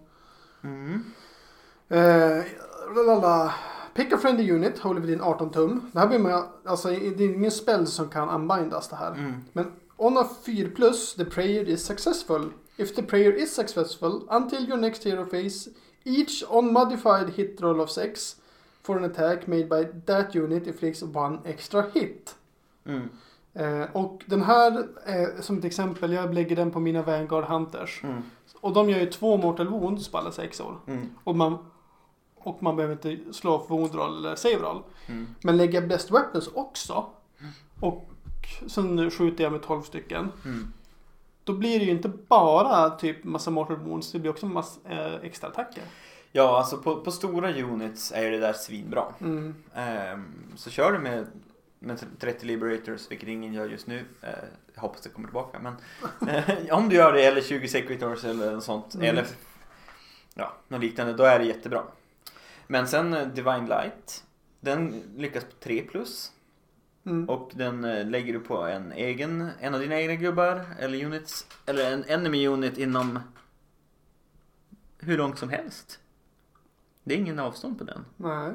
Pick a friendly unit, Holy Within 18 tum. Det här blir man, alltså det är ingen spell som kan unbindas det här. Men on a 4+, the prayer is successful. If the prayer is successful, until your next hero phase, each unmodified hit roll of 6 for an attack made by that unit inflicts 1 extra hit. Och den här som ett exempel, jag lägger den på mina Vanguard Hunters. Och de gör ju 2 mortal wounds på alla 6 år. Och man behöver inte slå för wound roll eller save roll. Men lägger jag Blessed Weapons också. Och sen skjuter jag med 12 stycken. Då blir det ju inte bara typ massa mortal wounds, det blir också massa extra attacker. Ja, alltså på stora units är det där svinbra. Så kör du med 30 Liberators, vilket ingen gör just nu. Jag hoppas det kommer tillbaka. Men om du gör det, eller 20 Secretors eller något sånt, eller något liknande, då är det jättebra. Men sen Divine Light, den lyckas på 3+. Och den lägger du på en av dina egna gubbar eller units, eller en enemy unit inom hur långt som helst. Det är ingen avstånd på den. Nej.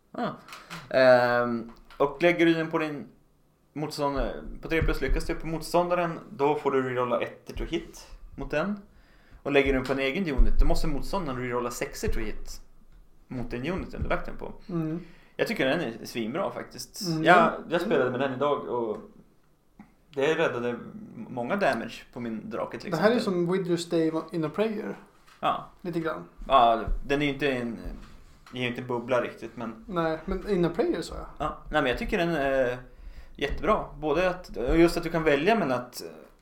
Och lägger du den på din motståndare på 3+, lyckas du på motståndaren, då får du rerolla 1 to hit mot den. Och lägger du den på en egen unit, då måste motståndaren rerolla 6 to hit mot den uniten du lagt den på. Jag tycker den är svinbra faktiskt. Jag spelade med den idag och det räddade många damage på min drake till exempel. Det här är som Wither's Day in a Prayer. Ja. Lite grann. Ja, den är ju inte bubbla riktigt, men... Nej, men in a Prayer så ja. Nej, men jag tycker den är jättebra. Både just att du kan välja mellan att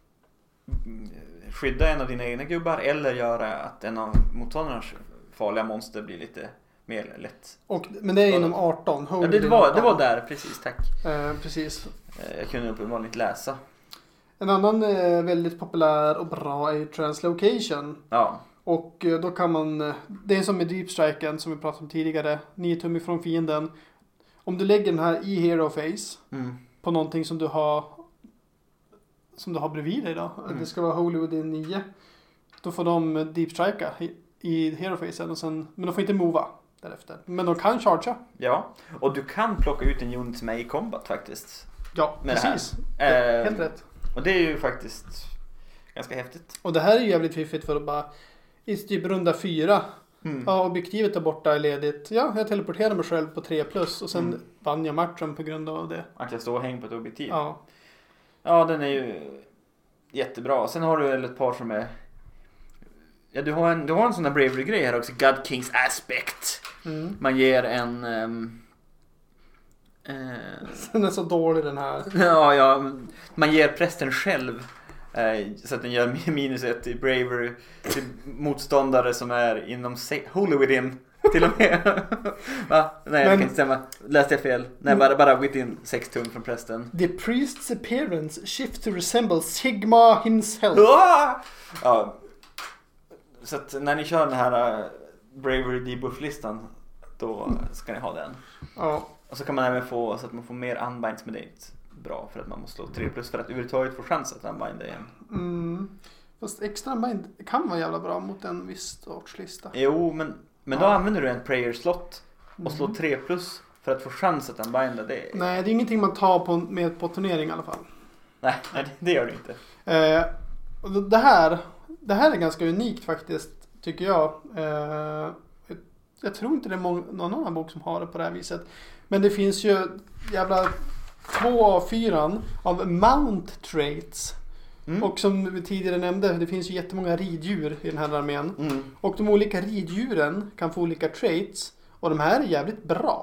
skydda en av dina egna gubbar eller göra att en av motståndarnas farliga monster blir lite mer lätt. Men det är inom 18. Ja, det var där, precis, tack. Precis. Jag kunde uppenbarligen inte läsa. En annan väldigt populär och bra är Translocation. Ja. Och då kan man, det är som med Deep Striken som vi pratade om tidigare, 9 tum ifrån fienden. Om du lägger den här i Hero Phase på någonting som du har bredvid dig då, det ska vara Holy Within 9, då får de Deep Strika i Hero Phasen och sen, men de får inte mova därefter. Men de kan chargea. Ja, och du kan plocka ut en unit som är i combat faktiskt. Ja, precis. Helt rätt. Och det är ju faktiskt ganska häftigt. Och det här är ju jävligt fiffigt för att bara i typ runda 4. Ja, objektivet är borta, är ledigt. Ja, jag teleporterar mig själv på 3+ och sen vann jag matchen på grund av det. Att jag står och hänger på ett objektiv. Ja. Ja, den är ju jättebra. Sen har du väl ett par som är... Ja, du har en sån där bravery-grej här också. God Kings Aspect. Man ger en... Den är så dålig den här. Ja, man ger prästen själv så att den gör -1 i bravery till motståndare som är inom Holy Within till och med. Va? Nej, jag kan inte stämma. Läste jag fel? Nej, bara within 6 tum från prästen. The priest's appearance shift to resemble Sigma himself. Ja. Så att när ni kör den här bravery debuff-listan, då ska ni ha den. Ja. Och så kan man även få så att man får mer unbinds med det. Bra, för att man måste slå 3+ för att överhuvudtaget få chans att unbinda igen. Fast extra unbind kan vara jävla bra mot en viss startslista. Jo, men då använder du en prayer slot och slår 3+ för att få chans att unbinda det. Nej, det är ingenting man tar med på turnering i alla fall. Nej, det gör det inte. Det här är ganska unikt faktiskt, tycker jag. Jag tror inte det är någon annan bok som har det på det här viset. Men det finns ju jävla 2 av 4 av mount traits. Och som vi tidigare nämnde, det finns ju jättemånga riddjur i den här armén. Och de olika riddjuren kan få olika traits. Och de här är jävligt bra.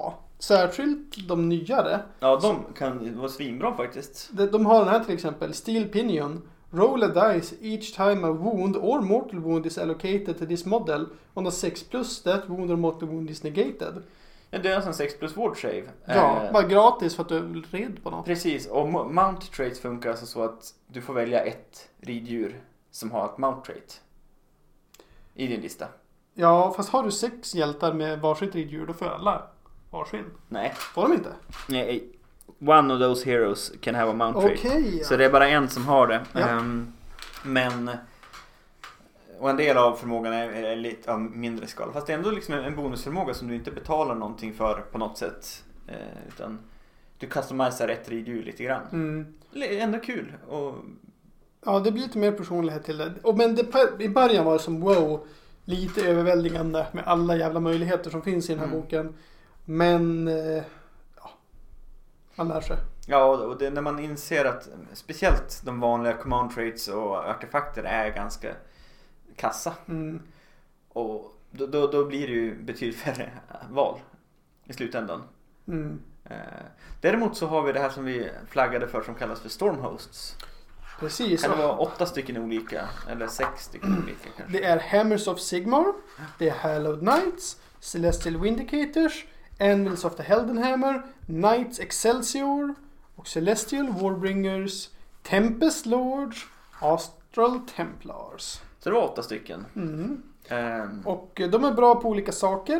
särskilt de nyare. Ja, de kan vara svinbra faktiskt. De har den här till exempel. Steel Pinion. Roll a dice each time a wound or mortal wound is allocated to this model. On a 6+, that wound or mortal wound is negated. Ja, det är alltså en 6+ ward save. Ja, bara gratis för att du är red på något. Precis, och mount traits funkar alltså så att du får välja ett riddjur som har ett mount trait i din lista. Ja, fast har du 6 hjältar med varsitt riddjur, då får alla varsin. Nej. Får de inte? Nej, one of those heroes can have a mount trait. Okej, ja. Så det är bara en som har det. Ja. Men och en del av förmågan är lite av mindre skala. Fast det är ändå liksom en bonusförmåga som du inte betalar någonting för på något sätt. Utan du customiserar ett riddjur lite grann. Mm. Ändå kul. Och Ja, det blir lite mer personlighet till det. Men i början var det som wow, lite överväldigande med alla jävla möjligheter som finns i den här boken. Men ja, man lär sig. Ja, och det, när man inser att speciellt de vanliga command traits och artefakter är ganska kassa. Mm. Och då blir det ju betydligt färre val i slutändan. Mm. Däremot så har vi det här som vi flaggade för som kallas för Stormhosts. Precis. Kan det vara 8 stycken olika eller 6 stycken olika kanske? Det är Hammers of Sigmar, det är Hallowed Knights, Celestial Vindicators, Anvils of the Heldenhammer, Knights Excelsior och Celestial Warbringers, Tempest Lords, Astral Templars. Så det var 8 stycken. Och de är bra på olika saker.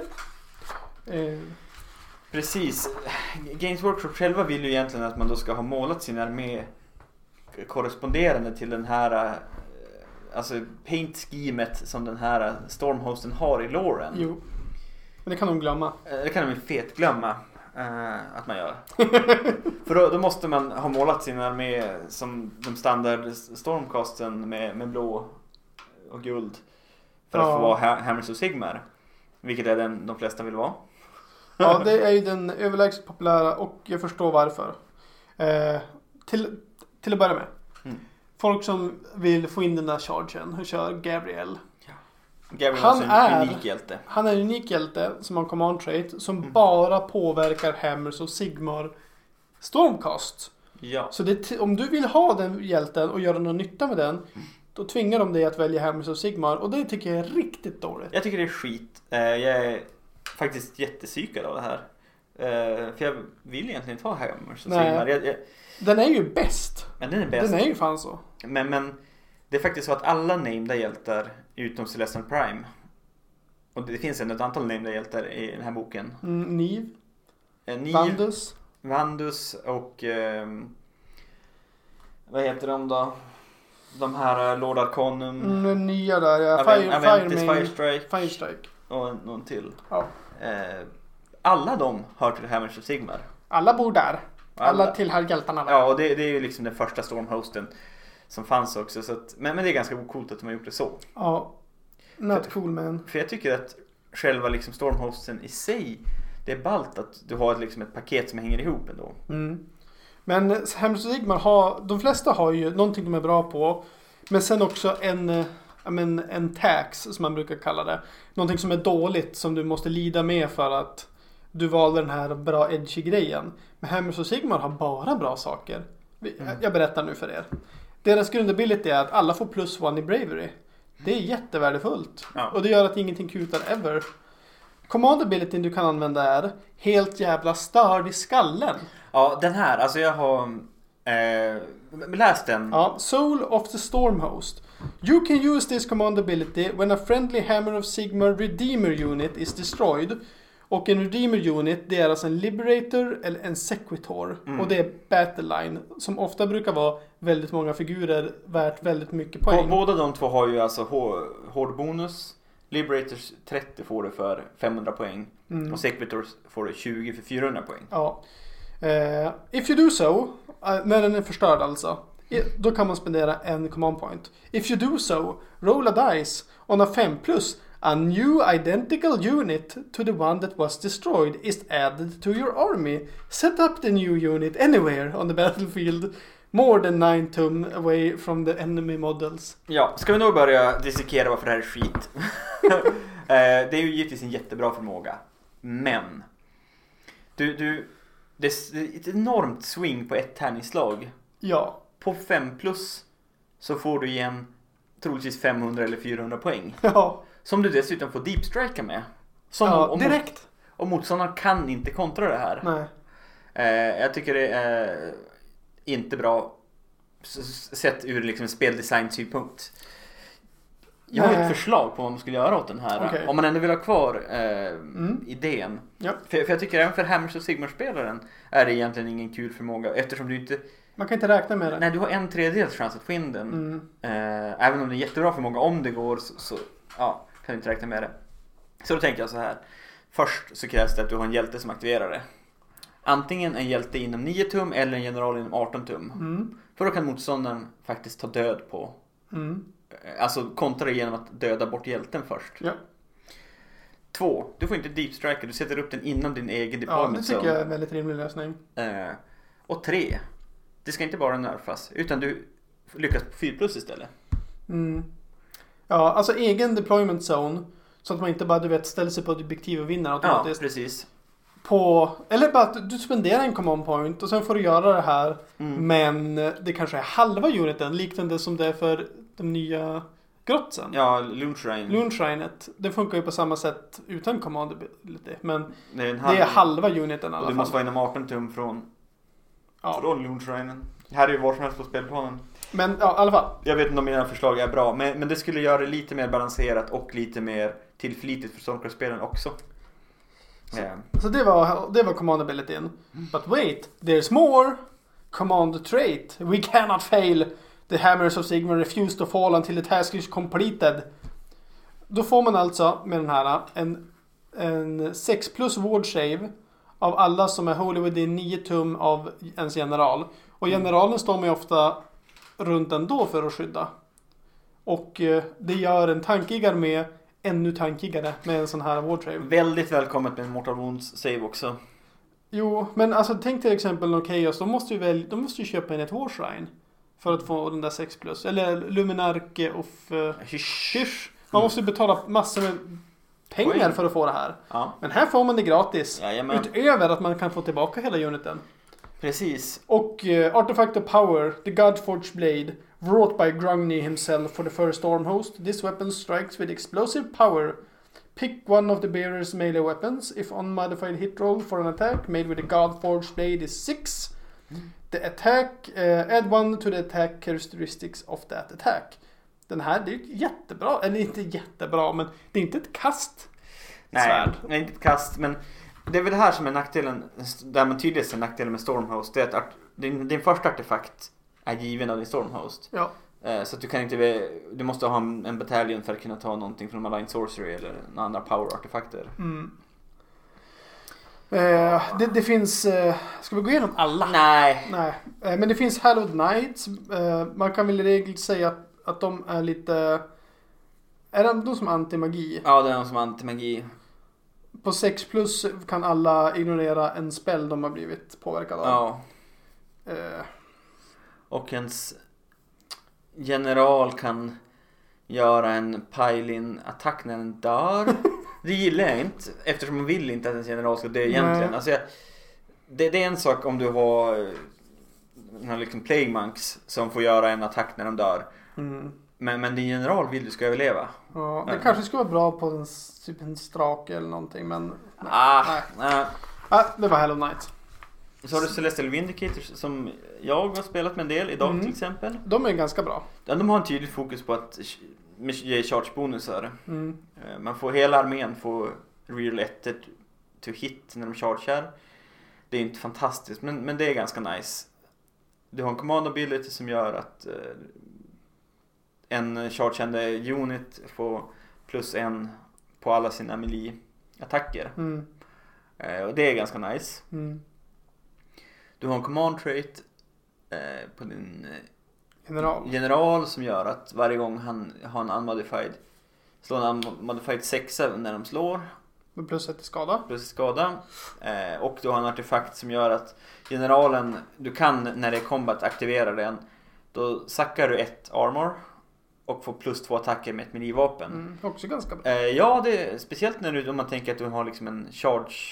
Precis. Games Workshop själva vill ju egentligen att man då ska ha målat sin armé korresponderande till den här alltså paint-schemet som den här Stormhosten har i loren. Jo, men det kan de glömma. Det kan de ju fet glömma att man gör. För då måste man ha målat sin armé som de standard Stormcasten med blå och guld för att få vara Hammers of Sigmar. Vilket är den de flesta vill vara. Ja, det är ju den överlägset populära och jag förstår varför. Till att börja med. Folk som vill få in den där chargen och kör Gabriel. Gabriel är en unik hjälte. Han är en unik hjälte som har command trait som bara påverkar Hammers och Sigmar Stormcast. Ja. Så om du vill ha den hjälten och göra någon nytta med den, då tvingar de dig att välja Hammers och Sigmar och det tycker jag är riktigt dåligt. Jag tycker det är skit. Jag är faktiskt jättesykad av det här. För jag vill egentligen inte ha Hammers och Sigmar. Den är ju bäst. Men den är bäst. Den är ju fan så. Men det är faktiskt så att alla nameda hjältar utom Celestial Prime, och det finns ett antal nameda hjältar i den här boken. Niv, Vandus och vad heter de då? De här Lord Arcanum. Den nya där, ja. Firestrike. Och någon till. Ja. Alla de hör till Hammers of Sigmar. Alla bor där. Alla tillhör hjältarna där. Ja, och det är ju liksom den första Stormhosten som fanns också. Så att, men det är ganska coolt att de har gjort det så. Ja, not cool man. För jag tycker att själva liksom Stormhosten i sig, det är ballt att du har liksom ett paket som hänger ihop ändå. Men Hammers och Sigmar de flesta har ju någonting de är bra på. Men sen också en tax som man brukar kalla det. Någonting som är dåligt som du måste lida med för att du valde den här bra edgy grejen. Men Hammers och Sigmar har bara bra saker. Jag berättar nu för er. Deras grundability är att alla får +1 i bravery. Det är jättevärdefullt. Ja. Och det gör att ingenting kutar ever. Command ability du kan använda är helt jävla störd i skallen. Ja, den här. Alltså jag har läst den. Ja, Soul of the Stormhost. You can use this command ability when a friendly Hammer of Sigmar Redeemer unit is destroyed. Och en Redeemer unit, det är alltså en Liberator eller en Sequitor. Och det är Battleline som ofta brukar vara väldigt många figurer värt väldigt mycket poäng. Båda de två har ju alltså hård bonus. Liberators 30 får det för 500 poäng. Och Sequitors får det 20 för 400 poäng. Ja. If you do so, när den är förstörd alltså, då kan man spendera en command point. If you do so, roll a dice on a 5+. A new identical unit to the one that was destroyed is added to your army. Set up the new unit anywhere on the battlefield more than 9 tum away from the enemy models. Ja, ska vi nog börja dissekera varför det här är skit. Det är ju givetvis en jättebra förmåga. Men Det är ett enormt swing på ett tärningsslag. Ja. På 5+ så får du igen troligtvis 500 eller 400 poäng. Ja. Som du dessutom får deep strike med. Direkt. Och motståndaren kan inte kontra det här. Nej. Jag tycker det är inte bra sett ur liksom speldesign-synpunkt. Jag har ett förslag på vad man skulle göra åt den här. Okay. Om man ändå vill ha kvar idén. Ja. För jag tycker även för Hammers och Sigmar-spelaren är det egentligen ingen kul förmåga. Eftersom du inte... Man kan inte räkna med det. Nej, du har 1/3 chans att få in den. Även om det är jättebra förmåga. Om det går så kan du inte räkna med det. Så då tänker jag så här. Först så krävs det att du har en hjälte som aktiverar det. Antingen en hjälte inom 9 tum eller en general inom 18 tum. För då kan motståndaren faktiskt ta död på. Alltså kontra genom att döda bort hjälten först. Ja. 2. Du får inte deep striker. Du sätter upp den inom din egen deployment zone. Ja, det tycker jag är en väldigt rimlig lösning. Och 3. Det ska inte bara nerfas. Utan du lyckas på 4+ istället. Ja, alltså egen deployment zone. Så att man inte bara ställer sig på ett objektiv och vinner automatiskt. Ja, precis. Eller bara att du spenderar en command point och sen får du göra det här. Men det kanske är halva uniten, liknande som det är för de nya grotsen. Ja, Loonshrinet. Det funkar ju på samma sätt utan command ability. Men det är halva uniten i alla fall. Du måste vara inom 18 tum från Loonshrinen. Här är ju var som helst på spelplanen. Men i alla fall. Jag vet inte om mina förslag är bra. Men det skulle göra det lite mer balanserat och lite mer tillförlitligt för Stormcast-spelen också. Så det var command abilityn. But wait, there's more. Command trait. We cannot fail. The Hammers of Sigmar refuse to fall until the task is completed. Då får man alltså med den här en 6+ ward save av alla som är wholly within 9 tum av ens general. Och generalen står man ju ofta runt ändå för att skydda. Och det gör en tankig armé ännu tankigare med en sån här ward save. Väldigt välkommet med en Mortal Wounds save också. Jo, men alltså tänk till exempel någon Chaos. De måste ju köpa in ett War Shrine för att få den där 6+. Eller Luminarke of Hysh. Man måste ju betala massor med pengar för att få det här. Ja. Men här får man det gratis. Jajamän. Utöver att man kan få tillbaka hela uniten. Precis. Och Artifact of Power, the Godforged Blade, wrought by Grungni himself for the first Stormhost. This weapon strikes with explosive power. Pick one of the bearer's melee weapons. If unmodified hit roll for an attack made with the Godforged Blade is 6. The attack, add 1 to the attack characteristics of that attack. Den här, det är jättebra. Eller inte jättebra, men det är inte ett kast. Nej, det är inte ett kast, men det är väl det här som är nackdelen, där man tydligt ser nackdelen med Stormhost. Det är att din första artefakt är given av din Stormhost. Ja. Så att du måste ha en bataljon för att kunna ta någonting från Malign Sorcery eller några andra power-artefakter. Det finns... ska vi gå igenom alla? Nej. Men det finns Hallowed Knights. Man kan väl i regel säga att de är lite... Är de som anti-magi? Ja, det är de som anti-magi. På 6+ kan alla ignorera en spell de har blivit påverkade av. Ja. Och ens general kan göra en pile-in-attack när den dör. Det gillar jag inte, eftersom man vill inte att en general ska dö egentligen. Alltså det är en sak om du har liksom Plague Monks som får göra en attack när de dör. Men din general vill du ska överleva. Ja, det kanske skulle vara bra på typ en strake eller någonting, men nej. Det var Hallowed Knights. Så har du Celestial Vindicators som jag har spelat med en del idag till exempel. De är ganska bra. Ja, de har en tydlig fokus på att ge charge-bonusar. Man får hela armén få real 1 to hit när de chargear. Det är inte fantastiskt, men det är ganska nice. Du har en command ability som gör att en chargeande unit får +1 på alla sina melee-attacker. Och det är ganska nice. Du har en command trait på din general som gör att varje gång han har en unmodified, slår en unmodified 6 när de slår. Med +1 i skada. Och du har en artefakt som gör att generalen, du kan när det är combat aktivera den. Då sackar du 1 armor och får +2 attacker med ett melee-vapen. Också ganska bra. Ja, det är speciellt om man tänker att du har liksom en charge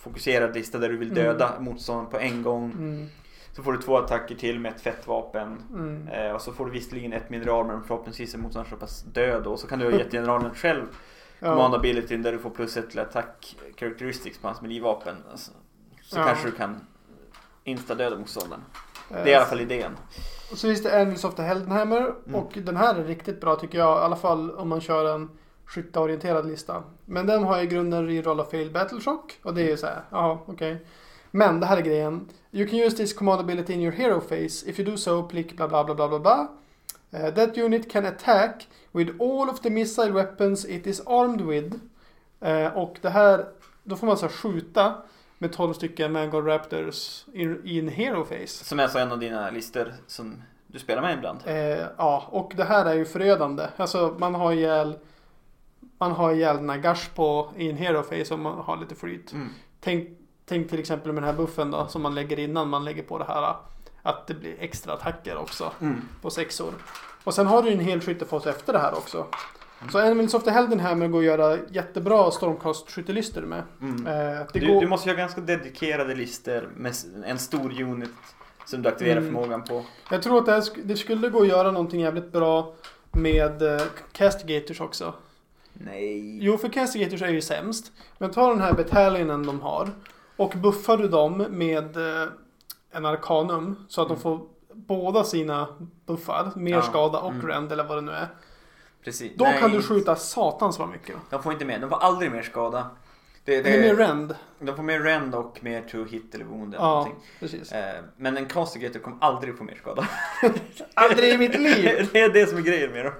fokuserad lista där du vill döda motståndaren på en gång. Så får du 2 attacker till med ett fett vapen. Och så får du visserligen ett mineral, men förhoppningsvis är motståndaren så pass död. Och så kan du ha gett generalen själv command ability där du får +1 till attack characteristics på hans melee-vapen. Alltså, så kanske du kan insta-döda motståndaren. Det är i alla fall idén. Och så finns det Annals of the Heldenhammer. Och den här är riktigt bra tycker jag. I alla fall om man kör en skytteorienterad lista. Men den har i grunden reroll of failed battle shock. Och det är ju så här, okej. Men det här är grejen. You can use this command ability in your hero phase. If you do so, click bla bla bla bla bla bla. That unit can attack with all of the missile weapons it is armed with. Och det här, då får man alltså skjuta med 12 stycken Mangon Raptors i en hero phase. Som är alltså en av dina listor som du spelar med ibland. Ja, och det här är ju förödande. Alltså man har ihjäl Nagash i en hero phase om man har lite flyt. Tänk till exempel med den här buffen då, som man lägger innan man lägger på det här. Att det blir extra attacker också på 6-or. Och sen har du en hel skyttefas efter det här också. Så Annals of the Heldenhammer går att göra jättebra Stormcast-skyttelistor med. Du måste göra ganska dedikerade listor med en stor unit som du aktiverar förmågan på. Jag tror att det skulle gå att göra någonting jävligt bra med Castigators också. Nej. Jo, för Castigators är ju sämst. Men ta den här bataljonen de har och buffar du dem med en arkanum så att de får båda sina buffar, mer skada och rend eller vad det nu är. Precis. Då kan du skjuta satans vad mycket. De får inte mer, de får aldrig mer skada. Det är mer rend. De får mer rend och mer to hit eller wound eller någonting. Precis. Men en Castigator kommer aldrig få mer skada. Aldrig i mitt liv. Det är det som är grejen med dem.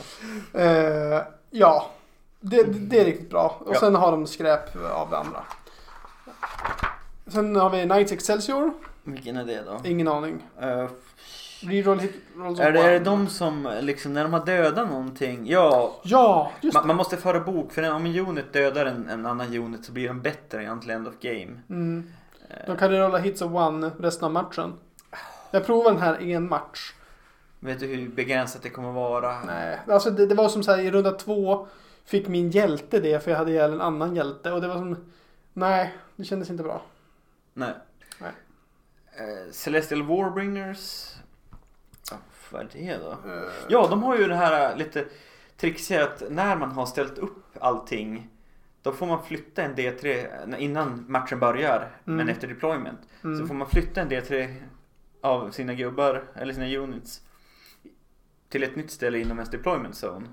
Ja, det är riktigt bra. Och sen har de skräp av det andra. Sen har vi Knights Excelsior. Vilken är det då? Ingen aning. Reroll hit rolls är det de som liksom när de har dödat någonting? Ja, just man måste föra bok för om en unit dödar en annan unit så blir de bättre egentligen end of game. De kan rerolla hits of 1 resten av matchen. Jag provar den här i en match. Vet du hur begränsat det kommer att vara? Nej, alltså det var som så här i runda 2 fick min hjälte det för jag hade ihjäl en annan hjälte och det var som nej, det kändes inte bra. Nej. Celestial Warbringers. Vad är det då? Ja, de har ju det här lite trixiga att när man har ställt upp allting då får man flytta en D3 innan matchen börjar men efter deployment så får man flytta en D3 av sina gubbar eller sina units till ett nytt ställe inom ens deployment zone.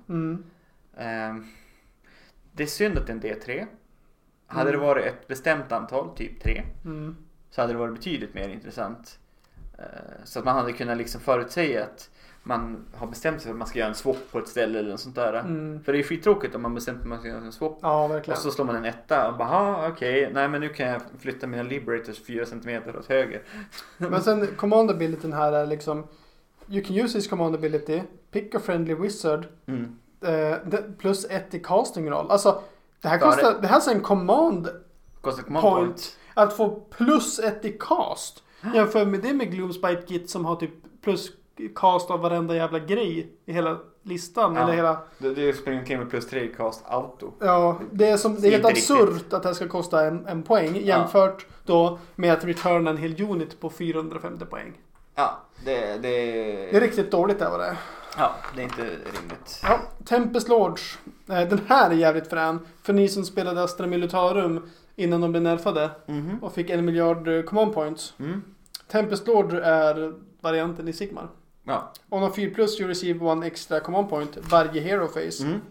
Det är synd att det är en D3. Hade det varit ett bestämt antal, typ 3 så hade det varit betydligt mer intressant. Så att man hade kunnat liksom förutsäga att man har bestämt sig för att man ska göra en swap på ett ställe eller något sånt där. För det är skittråkigt om man bestämt sig för att man ska göra en swap. Ja, verkligen. Och så slår man en 1 och bara, okej, nej men nu kan jag flytta mina Liberators 4 cm åt höger. Men sen command abilityn här är liksom you can use this command ability, pick a friendly wizard plus 1 i casting roll. Alltså det här kostar, det här är en command point att få plus 1 i cast. Jämför med det med Gloomspite Git som har typ plus cast av varenda jävla grej i hela listan. Eller hela... Det springer till med plus 3 i cast auto. Ja, det är helt absurt att det ska kosta en poäng jämfört då med att returna en hel unit på 450 poäng. Ja, det är riktigt dåligt där var det. Ja, det är inte rimligt. Ja, Tempest Lords. Den här är jävligt frän. För ni som spelade Astra Militarum innan de blev nerfade och fick 1 miljard command points. Tempest Lord är varianten i Sigmar. Ja. On a 4+ you receive 1 extra command point varje hero phase.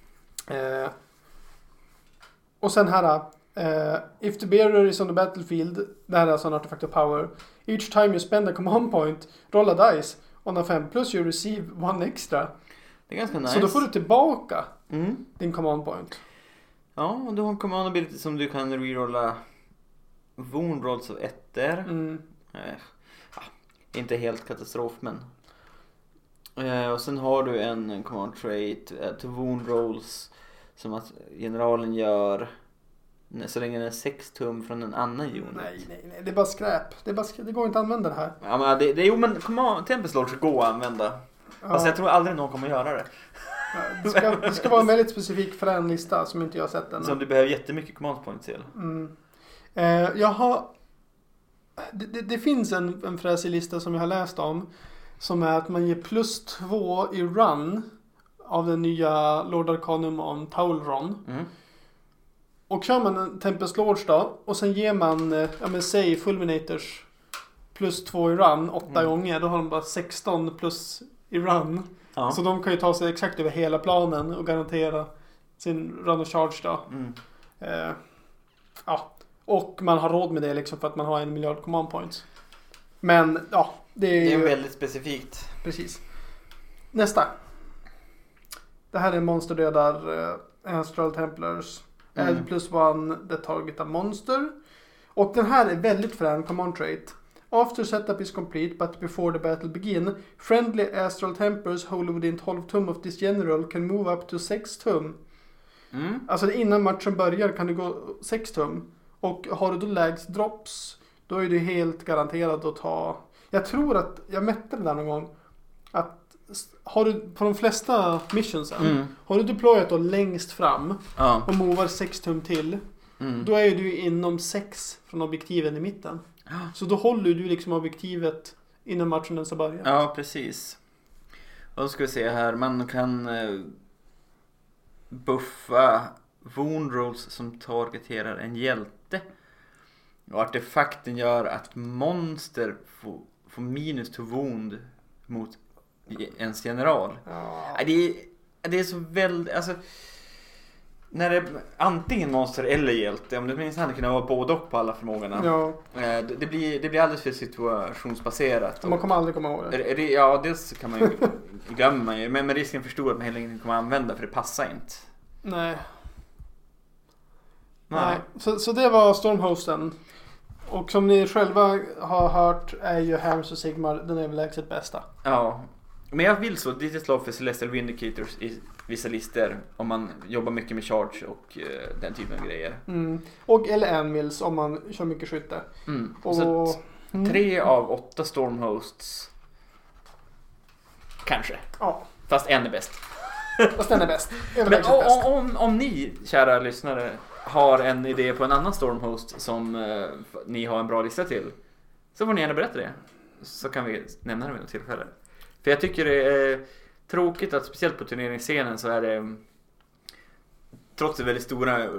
Och sen här if the bearer is on the battlefield, det här är alltså en artifact of power. Each time you spend a command point, roll a dice. On a 5+ you receive 1 extra. Det är ganska nice. Så då får du tillbaka din command point. Ja, och du har en command ability som du kan rerolla wound rolls av 1 där. Inte helt katastrof, men och sen har du en command trait to wound rolls som att generalen gör så länge den är 6 tum från en annan unit. Nej, det är bara skräp. Det går inte att använda det här. Ja, men men Tempest Lords går att använda. Fast jag tror aldrig någon kommer göra det. Det ska vara en väldigt specifik frän lista som inte jag har sett än. Som du behöver jättemycket command points till. Jag har... Det finns en fräsig lista som jag har läst om. Som är att man ger +2 i run av den nya Lord Arcanum on Taulron. Och kör man en Tempest Lords då. Och sen ger man, säg Fulminators +2 i run 8 gånger. Då har de bara 16 plus i run. Ja. Så de kan ju ta sig exakt över hela planen och garantera sin run och charge då. Och man har råd med det liksom för att man har 1 miljard command points. Men ja, det är väldigt specifikt. Precis. Nästa. Det här är monsterdödar Astral Templars. Add +1 the target a monster. Och den här är väldigt frän command trait. After setup is complete but before the battle begin, friendly Astral Templars wholly within 12 tum of this general can move up to 6 tum. Alltså innan matchen börjar kan det gå 6 tum. Och har du då lägst drops, då är du helt garanterad att ta... Jag tror att, jag mätte det där någon gång, att har du på de flesta missionsen, har du deployat då längst fram och movar 6 tum till, då är du inom 6 från objektiven i mitten. Så då håller du liksom objektivet innan matchen ens har börjat. Ja, precis. Och då ska vi se här, man kan buffa wound rolls som targeterar en hjälte. Och artefakten gör att monster får minus to wound mot ens general. Det är så väldigt, alltså när det antingen monster eller hjälte, om det minst hade kunnat vara både och på alla förmågorna. Det blir alldeles för situationsbaserat. Man kommer aldrig komma ihåg det. Ja, dels kan man ju glömma man ju, men risken för stor att man heller inte kommer använda, för det passar inte. Nej. Så det var Stormhosten. Och som ni själva har hört är ju Hermes och Sigmar den överlägset bästa. Ja, men jag vill så lite slag för Celestial Vindicators i vissa listor om man jobbar mycket med charge och den typen av grejer. Och eller Anvils om man kör mycket skytte. Så 3 av 8 Stormhosts kanske. Ja. Fast en är bäst. Men om ni, kära lyssnare, har en idé på en annan Stormhost som ni har en bra lista till, så får ni gärna berätta det. Så kan vi nämna det vid något tillfälle. För jag tycker det är tråkigt att speciellt på turneringsscenen så är det, trots det väldigt stora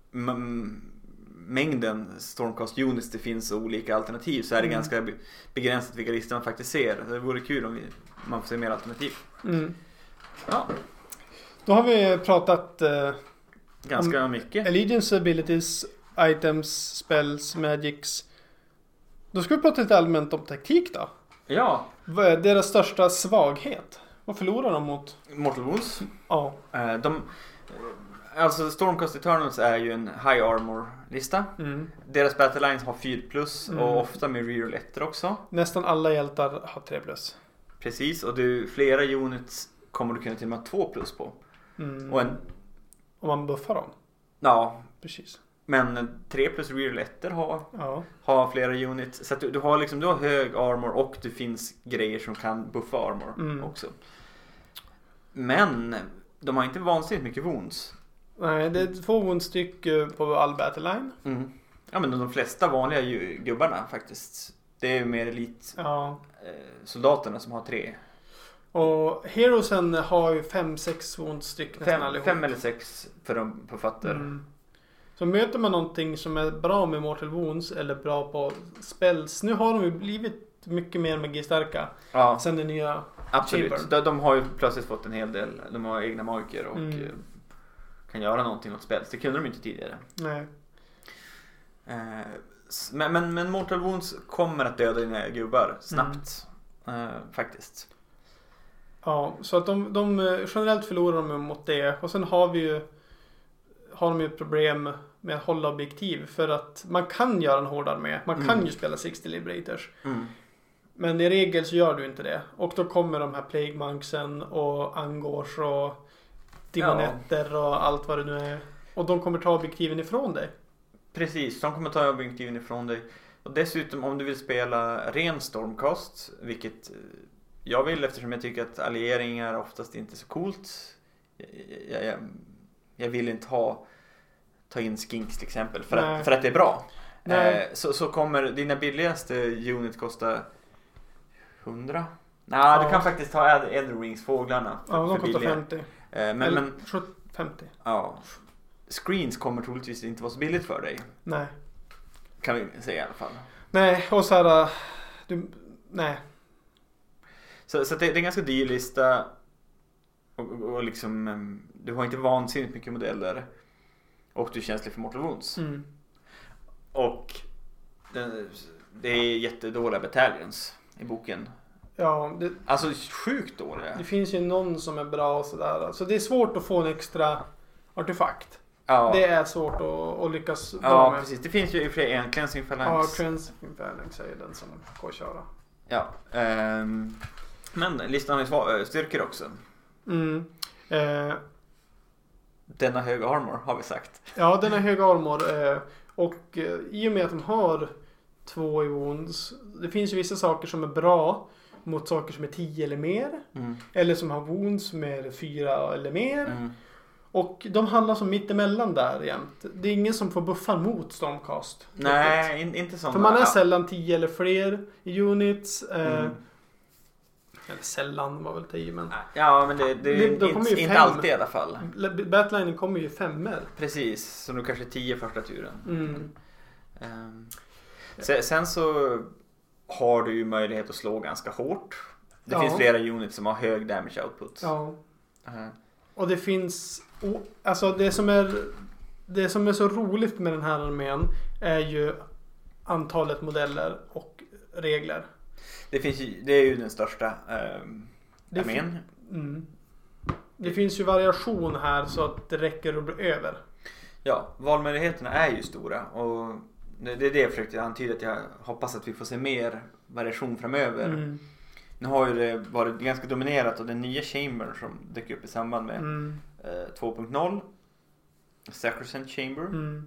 mängden Stormcast units det finns olika alternativ, så är det ganska begränsat vilka listor man faktiskt ser. Det vore kul om man får se mer alternativ. Ja. Då har vi pratat ganska mycket. Allegiance abilities, items, spells, magics. Då ska vi prata lite allmänt om taktik då. Ja. Vad är deras största svaghet? Vad förlorar de mot? Mortal Wounds. Ja. Alltså Stormcast Eternals är ju en high armor lista. Deras battle lines har 4+ och ofta med reroll 1 också. Nästan alla hjältar har 3+. Precis, och flera units kommer du kunna till och med 2+ på. Och om man buffar dem. Ja, precis. Men 3+ reroll 1 har flera units. Så att du har hög armor och det finns grejer som kan buffa armor också. Men de har inte vansinnigt mycket wounds. Nej, det är 2 woundstyck på all battle line. Ja, men de flesta vanliga gubbarna faktiskt. Det är mer elit soldaterna som har 3. Och Heroesen har ju 5-6 woundstyck nästan allihop. 5 eller 6 för dem på fötter. Så möter man någonting som är bra med Mortal Wounds eller bra på spells. Nu har de ju blivit mycket mer magistarka sen den nya. Absolut. De har ju plötsligt fått en hel del. De har egna magiker och kan göra någonting åt spells. Det kunde de inte tidigare. Nej. Men Mortal Wounds kommer att döda dina gubbar snabbt. Faktiskt. Ja, så att de generellt förlorar de mot det. Och sen har de ju problem med att hålla objektiv. För att man kan göra en hård armé. Man kan ju spela 60 Liberators. Men i regel så gör du inte det. Och då kommer de här Plague Monksen och Angors och Demonetter och allt vad det nu är. Och de kommer ta objektiven ifrån dig. Precis, de kommer ta objektiven ifrån dig. Och dessutom om du vill spela ren Stormcast, vilket jag vill eftersom jag tycker att allieringar oftast inte är så coolt. Jag vill inte ta in skinks till exempel för att det är bra. Så kommer dina billigaste unit kosta 100. Nej, du kan faktiskt ta Elderings fåglarna för, de kostar 50. Men 50. Ja. Screens kommer troligtvis inte vara så billigt för dig. Nej. Kan vi säga i alla fall. Nej, och så här nej. Så det är en ganska dyr lista och liksom du har inte vansinnigt mycket modeller och du är känslig för mortal wounds. Och det är jättedåliga battalions i boken. Ja, alltså sjukt dåliga. Det finns ju någon som är bra och sådär. Alltså det är svårt att få en extra artefakt. Ja. Det är svårt att lyckas bra med. Precis. Det finns ju i och för sig en Cleansing Phalanx. Ja, Cleansing Phalanx är den som går att köra. Ja. Men listan har styrkor också. Denna hög armor har vi sagt. Ja, denna hög armor. Och i och med att de har 2 i wounds. Det finns ju vissa saker som är bra mot saker som är 10 eller mer. Eller som har wounds med 4 eller mer. Och de handlar som mittemellan där jämt. Det är ingen som får buffar mot Stormcast. Nej, inte sådana. För man är sällan 10 eller fler i units. Eller sällan var väl 10, men... Ja, men det är inte alltid i alla fall. Batlinen kommer ju 5:or. Precis, så nu kanske 10 första turen. Sen så har du ju möjlighet att slå ganska hårt. Det finns flera units som har hög damage output. Ja. Och det finns... Alltså det som är så roligt med den här armén är ju antalet modeller och regler. Det är ju den största armén. Det finns ju variation här så att det räcker att bli över. Ja, valmöjligheterna är ju stora och det är det jag försökte antyda, att jag hoppas att vi får se mer variation framöver. Nu har ju det varit ganska dominerat av den nya Chamber som dök upp i samband med 2.0 Sacrosanct Chamber.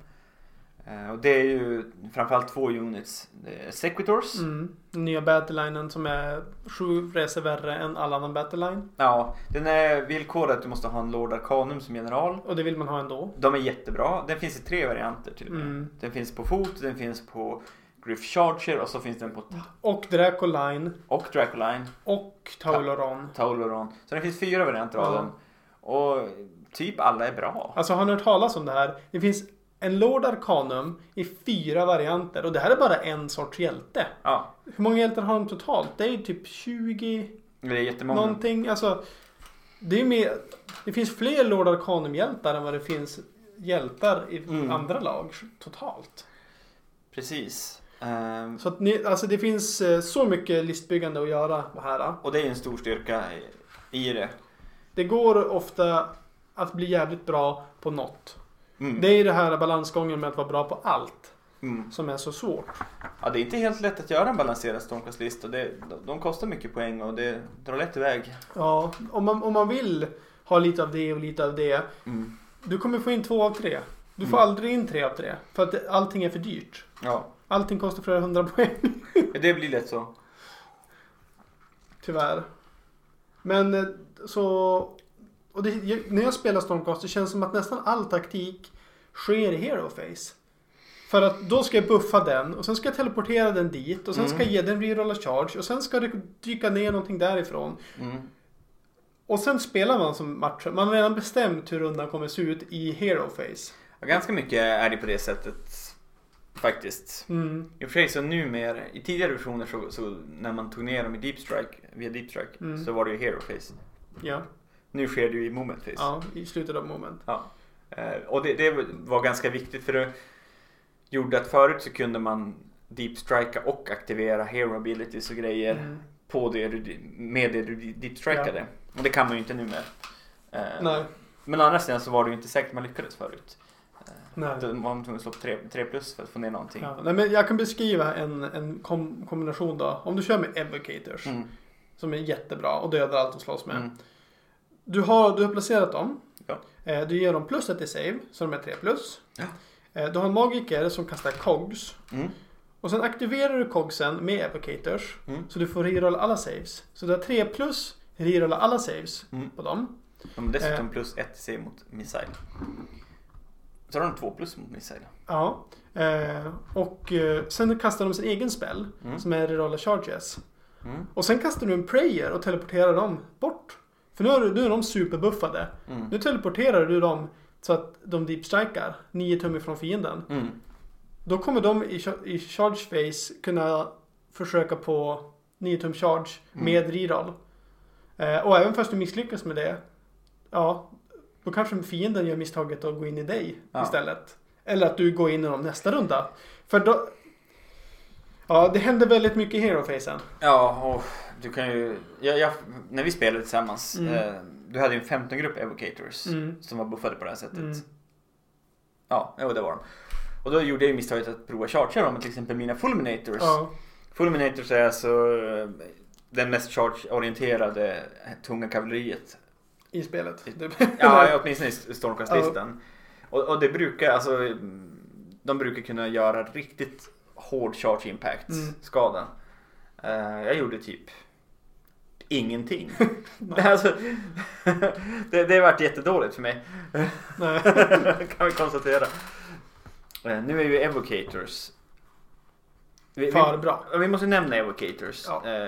Och det är ju framförallt 2 units. Sequitors. Den nya battlelinen som är 7 resor värre än alla annan battleline. Ja, den är villkorad att du måste ha en Lord Arcanum som general. Och det vill man ha ändå. De är jättebra. Den finns i 3 varianter till och med. Den finns på fot, den finns på Griff Charger och så finns den på... Och Dracoline. Och Dracoline. Och Tauloron. Så det finns 4 varianter av den. Och typ alla är bra. Alltså har ni hört talas om det här? Det finns en Lord Arcanum i 4 varianter. Och det här är bara en sorts hjälte. Ja. Hur många hjältar har de totalt? Det är ju typ 20... Det är jättemånga. Någonting. Alltså, det finns fler Lord Arcanum-hjältar än vad det finns hjältar i andra lag totalt. Precis. Så att det finns så mycket listbyggande att göra här. Och det är en stor styrka i det. Det går ofta att bli jävligt bra på något. Det är det här balansgången med att vara bra på allt som är så svårt. Ja, det är inte helt lätt att göra en balanserad Stormcast-lista. De kostar mycket poäng och det drar lätt iväg. Ja, om man vill ha lite av det och lite av det. Du kommer få in 2 av 3. Du får aldrig in 3 av 3. För att allting är för dyrt. Ja. Allting kostar flera 100 poäng. Det blir lätt så. Tyvärr. Men så... Och när jag spelar Stormcast, det känns som att nästan all taktik sker i Hero Phase. För att då ska jag buffa den och sen ska jag teleportera den dit och sen ska jag ge den rerolla charge och sen ska det dyka ner någonting därifrån. Och sen spelar man som matcher. Man har redan bestämt hur rundan kommer se ut i Hero Phase. Ja, ganska mycket är det på det sättet faktiskt. I och för sig så numera, i tidigare versioner så när man tog ner dem via Deep Strike så var det ju Hero Phase. Ja. Nu sker det ju i Moment Phase. Ja, i slutet av Moment. Ja. Och det var ganska viktigt för det gjorde att förut så kunde man Deep Strika och aktivera Hero Abilities och grejer på med det du Deep Strikade. Ja. Och det kan man ju inte nu med. Nej. Men å andra sidan så var det ju inte säkert man lyckades förut. Nej. Då var man tvungen att slå 3 plus för att få ner någonting. Ja. Nej, men jag kan beskriva en kombination då. Om du kör med Evocators som är jättebra och dödar allt de slåss med. Du har placerat dem. Ja. Du ger dem +1 i save, så de är 3 plus. Ja. Du har en magiker som kastar cogs. Och sen aktiverar du cogsen med Evocators. Så du får rerolla alla saves. Så du har 3 plus, rerolla alla saves på dem. De har dessutom +1 i save mot missile. Så har de 2 plus mot missile. Ja. Sen kastar de sin egen spel som är rerolla charges. Och sen kastar du en prayer och teleporterar dem bort. För nu är de superbuffade. Nu teleporterar du dem så att de deepstrikar 9 tum ifrån fienden. Då kommer de i charge phase kunna försöka på 9 tum charge med reroll. Och även fast du misslyckas med det, då kanske fienden gör misstaget att gå in i dig istället. Eller att du går in i dem nästa runda. För då... Ja, det händer väldigt mycket i hero-phasen. Ja, och du kan ju... när vi spelade tillsammans, du hade ju en 15-grupp evocators som var buffade på det här sättet. Ja, det var de. Och då gjorde jag ju misstaget att prova chargea dem med till exempel mina fulminators. Fulminators är alltså den mest charge-orienterade tunga kavalleriet i spelet. Ja, åtminstone i Stormcast-listan. Och det brukar, alltså, de brukar kunna göra riktigt hård charge impact skada. Jag gjorde typ ingenting. Alltså, det har varit jättedåligt för mig. Kan vi konstatera. Nu är ju evocators bra. Vi måste nämna evocators.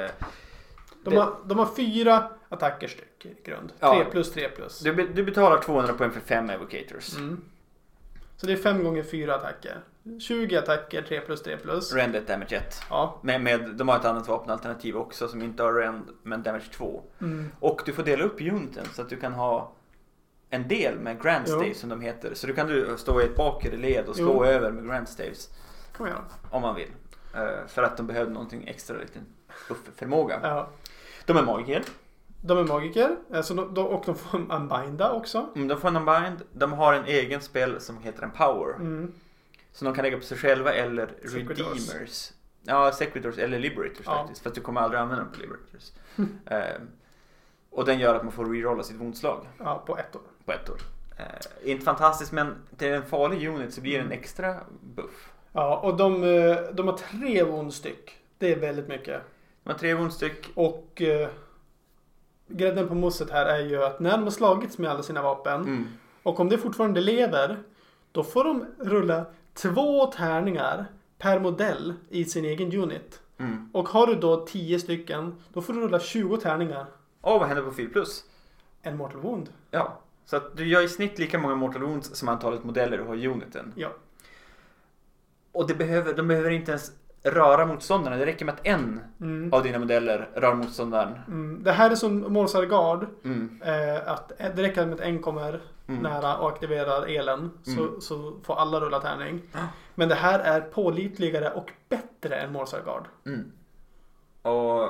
De har 4 attacker styck i grund. 3+3+. Du betalar 200 poäng för 5 evocators. Så det är 5 gånger 4 attacker. 20 attacker, 3+3+. Rend 1, damage 1. Ja. De har ett annat vapenalternativ också som inte har rend men damage 2. Och du får dela upp uniten så att du kan ha en del med Grand Staves som de heter. Så du kan stå i ett bakre led och slå över med Grand Staves. Kan man göra. Om man vill. För att de behöver någonting extra, lite förmåga. Ja. De är magiker. Alltså och de får en unbinda också. De får en unbind. De har en egen spel som heter en power. Som de kan lägga på sig själva eller redeemers. Ja, sequitors eller liberators faktiskt. För att du kommer aldrig använda dem på liberators. Och den gör att man får rerolla sitt vondslag. Ja, på 1 år. På 1 år. Inte fantastiskt, men till en farlig unit så blir det en extra buff. Ja, och de har 3 vondstyck. Det är väldigt mycket. De har 3 vondstyck. Och grädden på mosset här är ju att när de har slagits med alla sina vapen och om det fortfarande lever, då får de rulla 2 tärningar per modell i sin egen unit. Och har du då 10 stycken, då får du rulla 20 tärningar. Vad händer på 4+? En mortal wound. Ja, så att du gör i snitt lika många mortal wounds som antalet modeller du har i uniten. Ja. Och de behöver inte ens röra motståndarna. Det räcker med att en av dina modeller rör motståndaren. Det här är som Morsar Guard. Att det räcker med att en kommer nära och aktiverar elen. Så får alla rulla tärning. Men det här är pålitligare och bättre än Morsar Guard. Och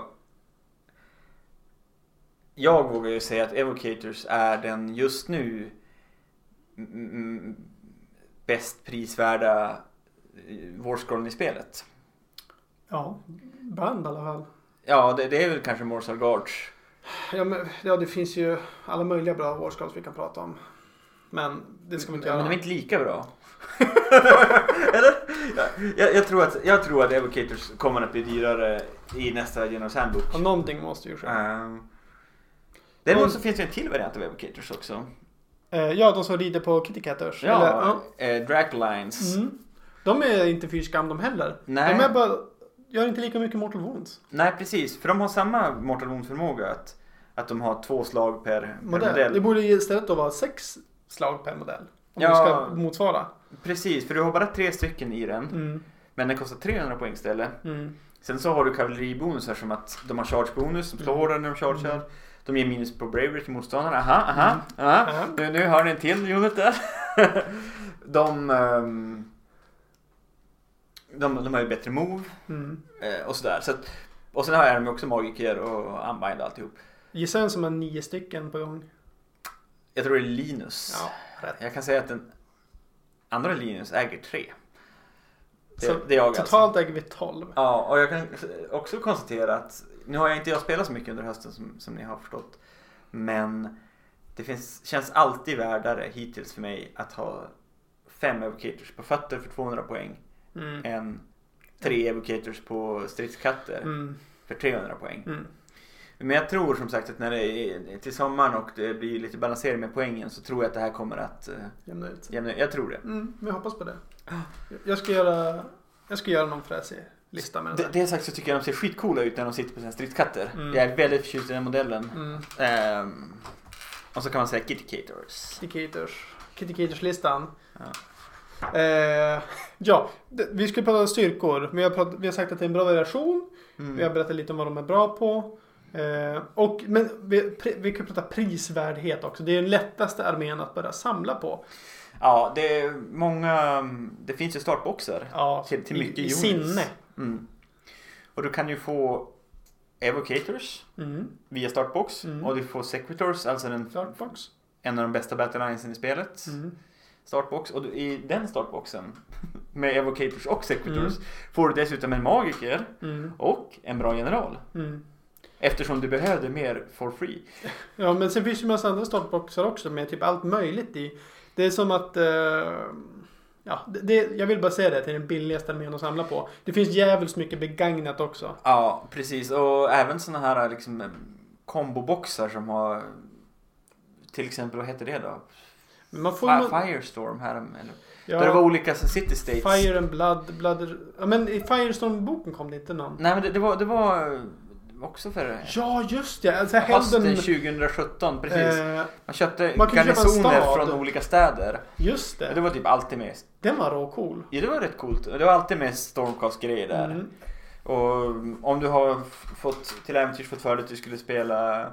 jag vågar ju säga att Evocators är den just nu bäst prisvärda Warscrollen i spelet. Ja, band i alla fall. Ja, det är väl kanske Morsar Guards. Ja, det finns ju alla möjliga bra Warscrolls vi kan prata om. Men det ska vi inte göra. Men de är inte lika bra. Eller? Jag tror att Evocators kommer att bli dyrare i nästa Generals Handbook. Ja, någonting måste ju ske. Däremot så finns det en till variant av Evocators också. Ja, de som rider på Kitty Catters. Ja, Draglines. De är inte fyrskam de heller. Nej. De är bara, gör inte lika mycket Mortal Wounds. Nej, precis. För de har samma Mortal Wound-förmåga att de har 2 slag per modell. Det borde istället då vara 6 slag per modell. Om du ska motsvara. Precis, för du har bara 3 stycken i den. Men den kostar 300 poäng istället. Sen så har du kavalleribonusar som att de har charge-bonus som slår hårdare när de chargear. De ger minus på bravery till motståndarna. Aha. Nu har ni en till unit där. De har ju bättre move. Och sådär. Och sen har de också magiker och unbind och alltihop. Gissar en som har 9 stycken på gång. Jag tror det är Linus. Ja, rätt. Jag kan säga att den andra Linus äger 3. Det är jag totalt äger vi 12. Ja, och jag kan också konstatera att nu har jag spelat så mycket under hösten som ni har förstått. Men det känns alltid värdare hittills för mig att ha 5 evocators på fötter för 200 poäng än 3 evocators på stridskatter för 300 poäng. Men jag tror som sagt att när det är till sommaren och det blir lite balanserad med poängen så tror jag att det här kommer att jämna ut. Jag tror det. Vi hoppas på det. Jag ska göra någon fräsig lista med det. Det sagt så tycker jag de ser skitcoola ut när de sitter på sina stridskatter. Jag är väldigt förtjust i den modellen. Och så kan man säga Kitty Caters-listan. Ja, vi ska prata om styrkor. Vi har sagt att det är en bra variation. Vi har berättat lite om vad de är bra på. Men vi kan prata prisvärdhet också. Det är den lättaste armén att börja samla på. Ja, det är många. Det finns ju startboxar till mycket i sinne. Och du kan ju få Evocators via startbox och du får Sequitors, alltså en av de bästa battle linesen i spelet. Startbox, och i den startboxen med Evocators och Sequitors får du dessutom en magiker och en bra general. Eftersom du behövde mer for free. Ja, men sen finns ju en massa andra startboxar också med typ allt möjligt i. Det är som att jag vill bara säga det, till den billigaste armén att samla på. Det finns jävligt mycket begagnat också. Ja, precis. Och även såna här liksom komboboxar som har, till exempel, vad heter det då? Firestorm här, eller? Ja, där det var olika city states. Fire and Blood. Ja, men i Firestorm-boken kom det inte någon. Nej, men det var också för... Ja, just det. Alltså, hösten 2017, precis. Man köpte garnisoner från olika städer. Just det. Och det var typ alltid med. Den var rå cool. Ja, det var rätt coolt. Det var alltid med Stormcast-grejer där. Och om du har till äventyrs fått för dig att du skulle spela...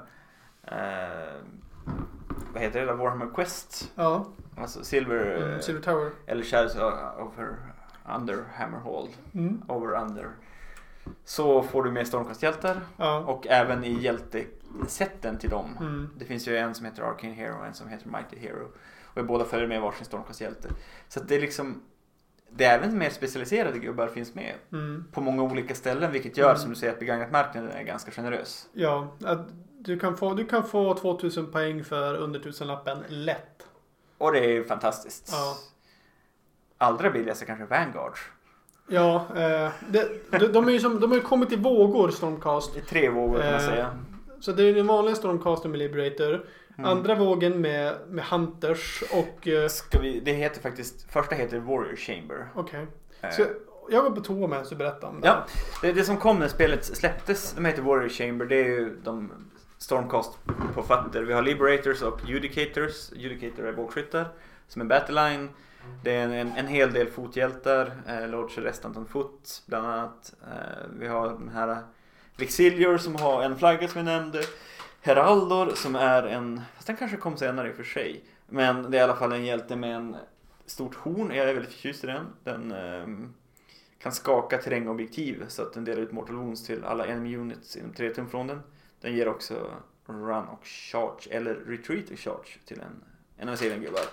vad heter det där? Warhammer Quest. Ja. Alltså Silver Tower. Eller Shadows over Under Hammerhall. Over Under. Så får du med Stormcast-hjältar. Och även i hjältesätten till dem. Det finns ju en som heter Arcane Hero och en som heter Mighty Hero. Och båda följer med varsin Stormcast-hjälte. Så att det är liksom... Det är även mer specialiserade gubbar finns med. På många olika ställen. Vilket gör, som du säger, att begagnat-marknaden är ganska generös. Ja, du kan få 2000 poäng för under 1000-lappen lätt. Och det är fantastiskt. Ja. Allra billigaste kanske Vanguard. Ja, de har ju kommit i vågor, Stormcast. I 3 vågor kan man säga. Så det är den vanliga Stormcasten med Liberator. Andra vågen med Hunters och... det heter faktiskt... Första heter Warrior Chamber. Okej. Så jag går på toa med så berätta om det. Ja, det som kom när spelet släpptes, de heter Warrior Chamber. Det är ju de Stormcast på fötter. Vi har Liberators och Judicators. Judicator är bågskyttar som en battleline. Det är en hel del fothjältar. Lord Celestant Foot bland annat. Vi har den här Vexilior som har en flagga som jag nämnde. Heraldor som är fast den kanske kom senare i och för sig. Men det är i alla fall en hjälte med en stort horn. Jag är väldigt förtjust i den. Den kan skaka terrängobjektiv så att den delar ut mortal wounds till alla enemy units inom 3 tum från den. Den ger också run och charge eller retreat och charge till en av sina gubbar.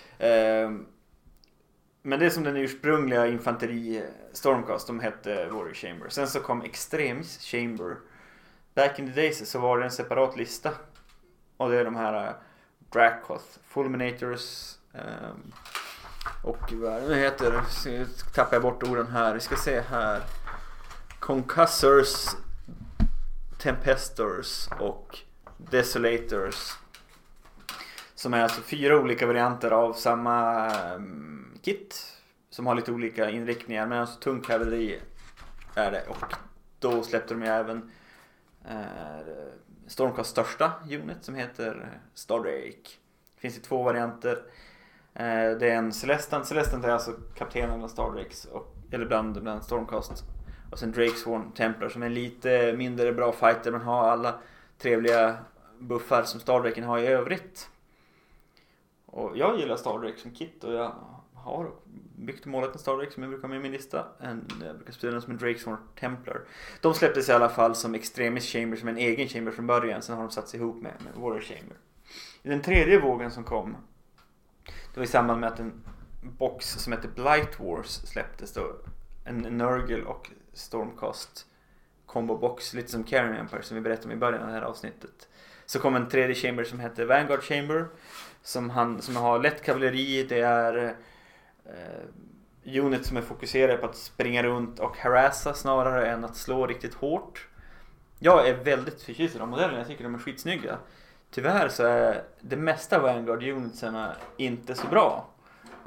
Men det är som den ursprungliga infanteri Stormcast, de hette Warrior Chamber. Sen så kom Extremis Chamber. Back in the days så var det en separat lista. Och det är de här Dracoth, Fulminators och vad det heter, tappar jag bort orden här. Vi ska se här. Concussors, Tempestors och Desolators. Som är alltså 4 olika varianter av samma kit. Som har lite olika inriktningar. Men alltså tung kavalleri är det. Och då släppte de ju även Stormcasts största unit som heter Stardrake. Det finns i 2 varianter. Det är en Celestant. Celestant är alltså kaptenen av Stardrakes. Eller bland Stormcast. Och sen Drakesworn Templar som är lite mindre bra fighter. Men har alla trevliga buffar som Stardraken har i övrigt. Och jag gillar Stardrake som kit. Och jag har byggt och målat en Stardrake som jag brukar ha med i min lista. Jag brukar spela den som en Drakesworn Templar. De släpptes i alla fall som Extremis Chamber, som en egen chamber från början. Sen har de satt sig ihop med Warrior Chamber. I den tredje vågen som kom, det var i samband med att en box som heter Blight Wars släpptes då. En Nurgle och Stormcast combo box, lite som Carrion Empire som vi berättade om i början av det här avsnittet. Så kom en tredje chamber som heter Vanguard Chamber som har lätt kavalleri. Det är unit som är fokuserade på att springa runt och harassa snarare än att slå riktigt hårt. Jag är väldigt förtjust i de modellerna. Jag tycker de är skitsnygga. Tyvärr så är det mesta Vanguard unitsarna inte så bra.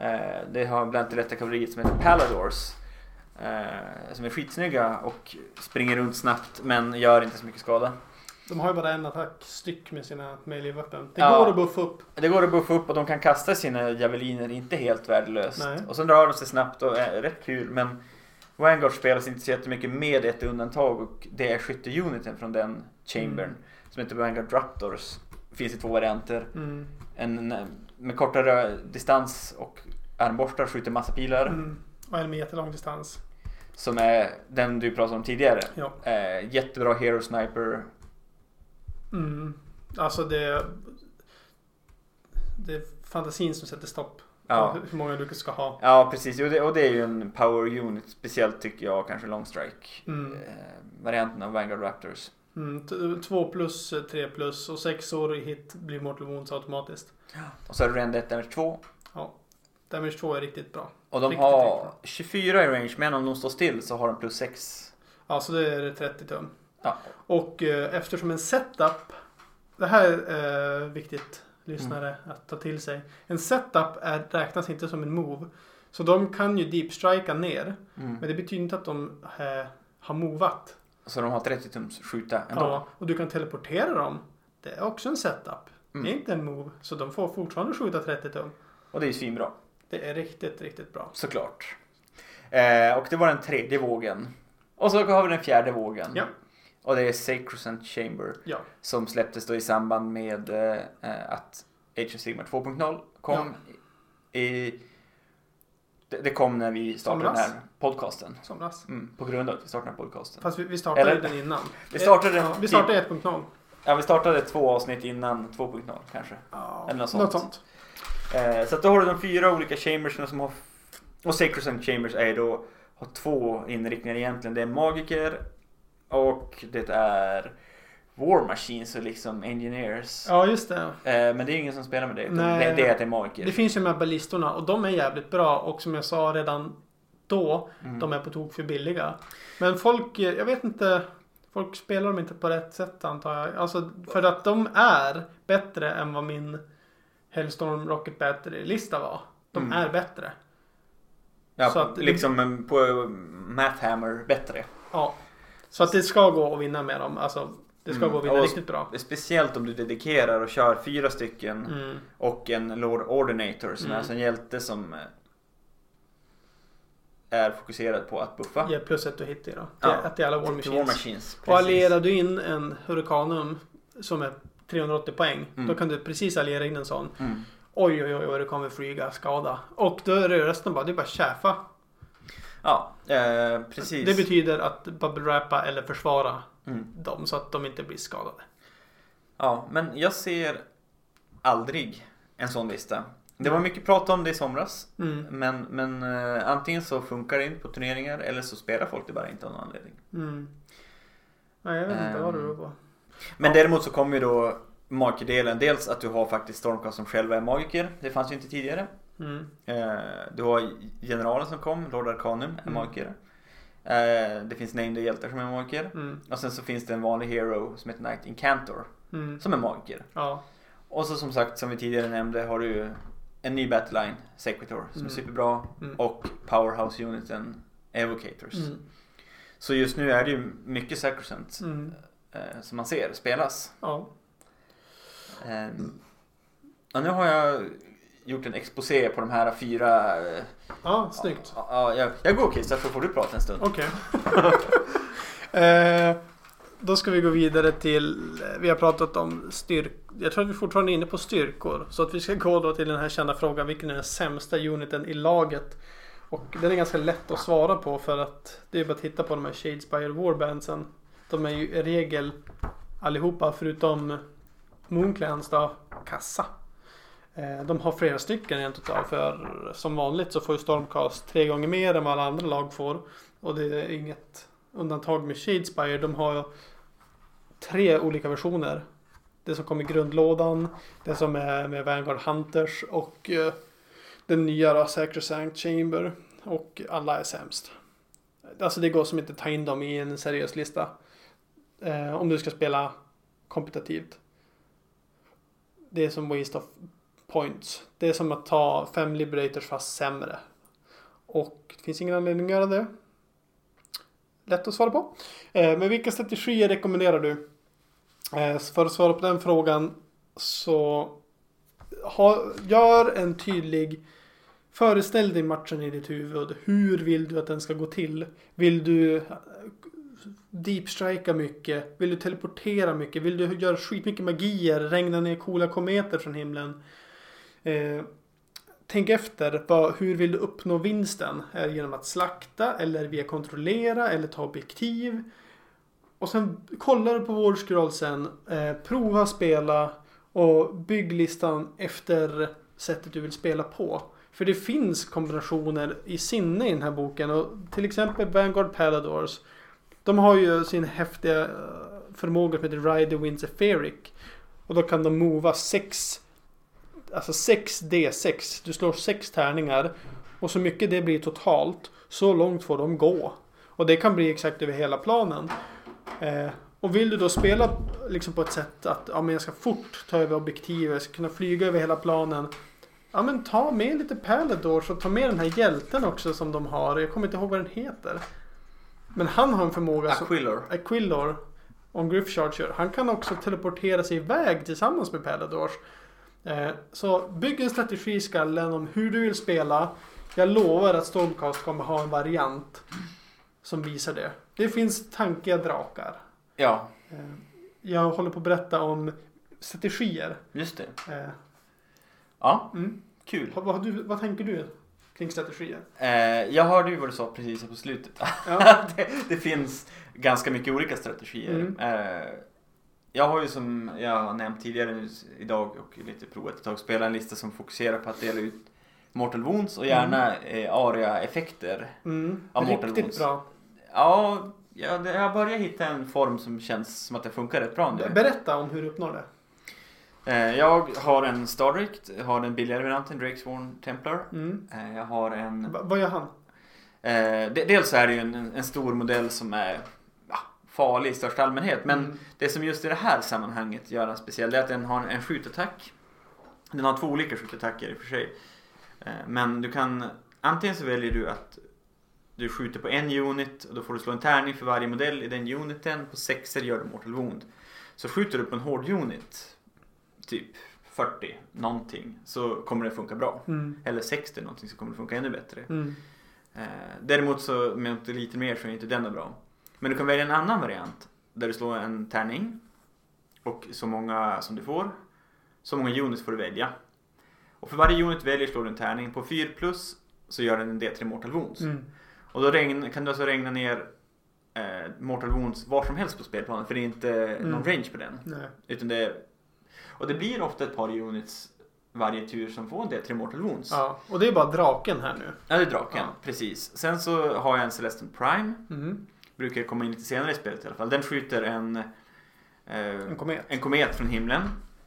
Det har bland annat rätta kavalleriet som heter Paladors. Som är skitsnygga och springer runt snabbt men gör inte så mycket skada. De har ju bara en attackstyck med sina melee-vapen. Det går att buffa upp. Det går att buffa upp och de kan kasta sina javeliner inte helt värdelöst. Nej. Och sen rör de sig snabbt och är rätt kul. Men Vanguard spelas inte så jättemycket med ett undantag och det är skytteuniten från den chambern som heter Vanguard Raptors. Det finns i 2 varianter. En med kortare distans och armborstar skjuter massa pilar. Och en med jättelång distans. Som är den du pratade om tidigare. Ja. Jättebra hero sniper. Alltså det är fantasin som sätter stopp. Ja. Hur många du ska ha. Ja, precis. Och det är ju en power unit. Speciellt tycker jag kanske long strike. Varianten av Vanguard Raptors. 2+, 3+, och 6 år i hit blir Mortal Wounds automatiskt. Och så är det Rend 1 Damage 2. Ja, Damage 2 är riktigt bra. Och de har 24 i range, men om de står still så har de +6. Ja, så det är 30 tum. Ja. Och eftersom en setup, det här är viktigt lyssnare att ta till sig. En setup räknas inte som en move. Så de kan ju deep strika ner. Men det betyder inte att de har movat. Så de har 30 tums skjuta ändå. Ja, och du kan teleportera dem. Det är också en setup. Det är inte en move. Så de får fortfarande skjuta 30 tum. Och det är ju svinbra. Det är riktigt, riktigt bra. Såklart. Och det var den 3:e vågen. Och så har vi den 4:e vågen. Ja. Och det är Sacrosanct Chamber. Ja. Som släpptes då i samband med att Age of Sigmar 2.0 kom. Det kom när vi startade den här podcasten. Somras. På grund av att vi startade podcasten. Fast vi startade den innan. Vi startade 1.0. Ja, vi startade 2 avsnitt innan 2.0 kanske. Ja, eller något sånt. Så att då har du de 4 olika chambersna som har... Och Sacrosanct Chambers är då... Har 2 inriktningar egentligen. Det är magiker och det är War Machines och liksom Engineers. Ja, just det. Men det är ingen som spelar med det. Nej, det är att det är magiker. Det finns ju med ballistorna och de är jävligt bra. Och som jag sa redan då, de är på tok för billiga. Men folk, jag vet inte... Folk spelar dem inte på rätt sätt antar jag. Alltså för att de är bättre än vad min Hellstorm Rocket Battery-lista var. De är bättre. Ja, så att liksom på Mathhammer bättre. Ja, så att det ska gå att vinna med dem. Alltså det ska gå att vinna riktigt bra. Speciellt om du dedikerar och kör 4 stycken och en Lord Ordinator som är alltså en hjälte som är fokuserad på att buffa. Ja, plus ett att hitta då. Att det är alla War Machines. Och allierar du in en Hurricanum som är 380 poäng, då kan du precis alliera in en sån. Oj, det kommer flyga skada. Och då är rörelsen bara, det är bara käfa. Ja, precis. Det betyder att bubble wrappa eller försvara dem så att de inte blir skadade. Ja, men jag ser aldrig en sån lista. Det var mycket prat om det i somras. Men antingen så funkar det inte på turneringar eller så spelar folk det bara inte av någon anledning. Nej, jag vet inte vad du är på. Men däremot så kommer ju då magikerdelen. Dels att du har faktiskt Stormcast som själva är magiker. Det fanns ju inte tidigare. Du har generalen som kom, Lord Arcanum, är magiker. Det finns named hjältar som är magiker. Och sen så finns det en vanlig hero som heter Knight Incantor som är magiker. Ja. Och så som sagt, som vi tidigare nämnde, har du en ny battleline, Sequitor, som är superbra. Och powerhouse-uniten Evocators. Så just nu är det ju mycket Sacrosanct som man ser spelas. Ja. Och nu har jag gjort en exposé på de här 4. Ja, snyggt. Jag går och kissar så får du prata en stund. Okej. Då ska vi gå vidare till, vi har pratat om jag tror att vi fortfarande är inne på styrkor. Så att vi ska gå då till den här kända frågan, vilken är den sämsta uniten i laget? Och den är ganska lätt att svara på för att det är bara att titta på de här Shadespire Warbandsen. De är ju i regel allihopa förutom Moonclans då, kassa. De har flera stycken egentligen, för som vanligt så får ju Stormcast 3 gånger mer än vad alla andra lag får. Och det är inget undantag med Shadespire. De har 3 olika versioner. Det som kommer i grundlådan, det som är med Vanguard Hunters och den nya då, Sacrosanct Chamber. Och alla är sämst. Alltså det går som inte ta in dem i en seriös lista. Om du ska spela kompetitivt. Det är som waste of points. Det är som att ta 5 Liberators fast sämre. Och det finns ingen anledning att göra det. Lätt att svara på. Men vilka strategier rekommenderar du? För att svara på den frågan så gör en tydlig föreställ dig matchen i ditt huvud. Hur vill du att den ska gå till? Vill du deepstrika mycket? Vill du teleportera mycket? Vill du göra skitmycket magier? Regna ner coola kometer från himlen? Tänk efter. Hur vill du uppnå vinsten? Är det genom att slakta? Eller via kontrollera? Eller ta objektiv? Och sen kollar du på vårdscrollsen. Prova spela. Och bygg listan efter sättet du vill spela på. För det finns kombinationer i sinne i den här boken. Och till exempel Vanguard Paladors. De har ju sin häftiga förmåga som heter Ride the Winds Etheric. Och då kan de mova 6d6. Du slår 6 tärningar. Och så mycket det blir totalt. Så långt får de gå. Och det kan bli exakt över hela planen. Och vill du då spela liksom på ett sätt att men jag ska fort ta över objektivet. Jag ska kunna flyga över hela planen. Ja, men ta med lite Paladors och ta med den här hjälten också som de har. Jag kommer inte ihåg vad den heter. Men han har en förmåga Aquilor on Griff Charger. Han kan också teleportera sig iväg tillsammans med Paladors. Så bygg en strategi i skallen om hur du vill spela. Jag lovar att Stormcast kommer ha en variant som visar det. Det finns tankiga drakar. Ja. Jag håller på att berätta om strategier. Just det. Ja, kul. Vad tänker du kring strategier? Jag hörde ju vad du sa precis på slutet. Ja. det finns ganska mycket olika strategier. Jag har ju som jag nämnt tidigare idag och lite provat ett tag spelat en lista som fokuserar på att dela ut Mortal Wounds och gärna aria-effekter av Mortal Wounds. Riktigt bra. Ja, jag börjar hitta en form som känns som att det funkar rätt bra nu. Berätta om hur du uppnår det. Jag har en Stardrake, jag har en billigare varianten, Drakesworn Templar. Jag har en... Vad gör han? Dels är det ju en stor modell som är farlig i största allmänhet. Men det som just i det här sammanhanget gör den speciell är att den har en skjutattack. Den har 2 olika skjutattacker i och för sig. Men du kan... Antingen så väljer du att du skjuter på en unit och då får du slå en tärning för varje modell i den uniten. På 6 gör du Mortal Wound. Så skjuter du på en hård unit, typ 40 någonting, så kommer det funka bra. Eller 60 någonting så kommer det funka ännu bättre. Däremot så med inte lite mer så är inte den bra. Men du kan välja en annan variant där du slår en tärning och så många som du får, så många units får du välja. Och för varje unit väljer slår du en tärning. På 4+ så gör den en D3 Mortal Wounds. Och då kan du alltså regna ner Mortal Wounds var som helst på spelplanen, för det är inte någon range på den. Nej. Utan det blir ofta ett par units varje tur som får en D3 Mortal Wounds. Ja, och det är bara draken här nu. Ja, det är draken, precis. Sen så har jag en Celestial Prime. Brukar komma in lite senare i spelet i alla fall. Den skjuter en komet från himlen.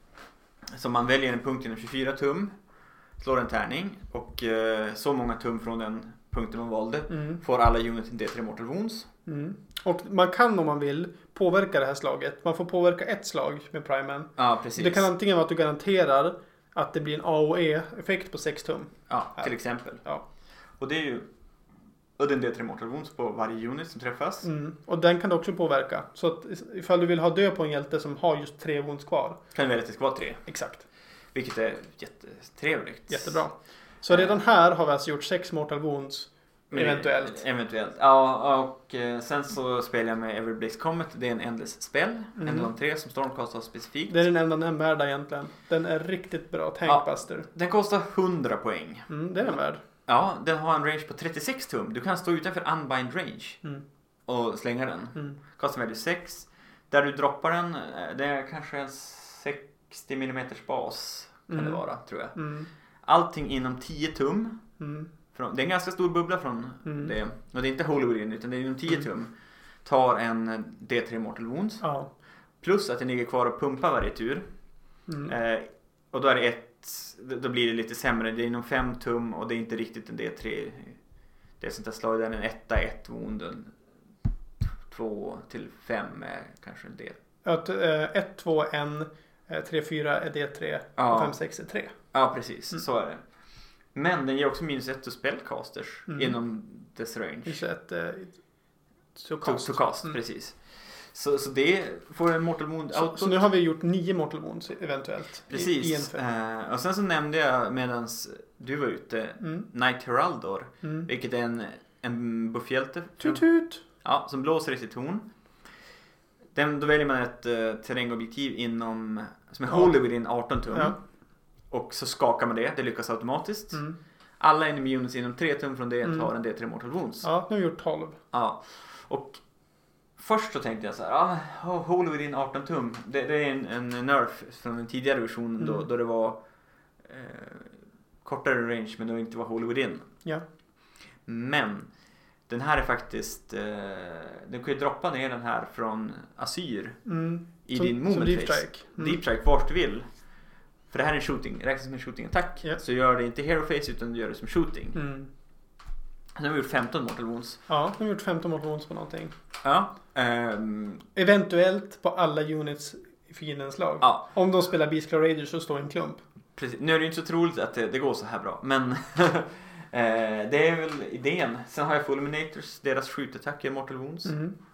Så man väljer en punkt inom 24 tum. Slår en tärning. Och så många tum från den punkten man valde får alla units en D3 Mortal Wounds. Och man kan, om man vill, påverka det här slaget. Man får påverka ett slag med Primen. Ja, precis. Det kan antingen vara att du garanterar att det blir en AOE-effekt på 6 tum. Ja, till exempel. Ja. Och det är ju den D3 Mortal Wounds på varje unit som träffas. Och den kan du också påverka. Så att ifall du vill ha död på en hjälte som har just 3 wounds kvar. Kan du välja att det ska vara 3. Exakt. Vilket är jättetrevligt. Jättebra. Så redan här har vi alltså gjort 6 Mortal Wounds. Eventuellt. Ja, och sen så spelar jag med Every Blaze Comet. Det är en endless spel. En av de 3 som Stormcast har specifikt. Det är den enda den värda egentligen. Den är riktigt bra. Tankbuster. Ja, den kostar 100 poäng. Det är den värd. Ja, den har en range på 36 tum. Du kan stå utanför unbind range och slänga den. Kostar väldigt 6. Där du droppar den, det är kanske en 60 mm bas kan det vara, tror jag. Allting inom 10 tum. Det är en ganska stor bubbla från det. Och det är inte Halloween utan det är inom 10 tum. Tar en D3 Mortal Wounds. Plus att den ligger kvar och pumpar varje tur. Och då är det då blir det lite sämre. Det är inom 5 tum och det är inte riktigt en D3. Det är sånt där slag där en 1 wound. 2 till 5 är kanske en D. 1, 2, 1, 3, 4 är D3 och 5, 6 är 3. Ja, precis. Så är det. Men den ger också -1 till spellcasters inom dess range. To cast, precis. Så det får en Mortal Wound output. Så nu har vi gjort 9 Mortal Wounds eventuellt. Precis. Och sen så nämnde jag medans du var ute Knight Heraldor, vilket är en buffhjälte. Tut. Ja, som blåser i sitt horn. Då väljer man ett terrängobjektiv som är wholly within 18 tum. Ja. Och så skakar man det lyckas automatiskt. Alla enemy units inom 3 tum från det har en D3 Mortal Wounds. Ja, nu har vi gjort 12. Ja, och först så tänkte jag så här, wholly within 18 tum. Det är en nerf från den tidigare versionen då det var kortare range men då inte var wholly within. Ja. Men den här är faktiskt den kan ju droppa ner den här från Asyr i din movement deep phase. strike. Deep strike vart du vill. För det här är en shooting, räknas som en shooting attack. Så gör det inte hero phase utan du gör det som shooting. Nu har vi gjort 15 Mortal Wounds. Ja, nu har vi gjort 15 Mortal Wounds på någonting. Ja. Eventuellt på alla units i fiendens lag. Ja. Om de spelar Beastclaw Raiders så står en klump. Precis. Nu är det inte så troligt att det går så här bra. Men det är väl idén. Sen har jag Fulminators, deras skjutattacker, Mortal Wounds.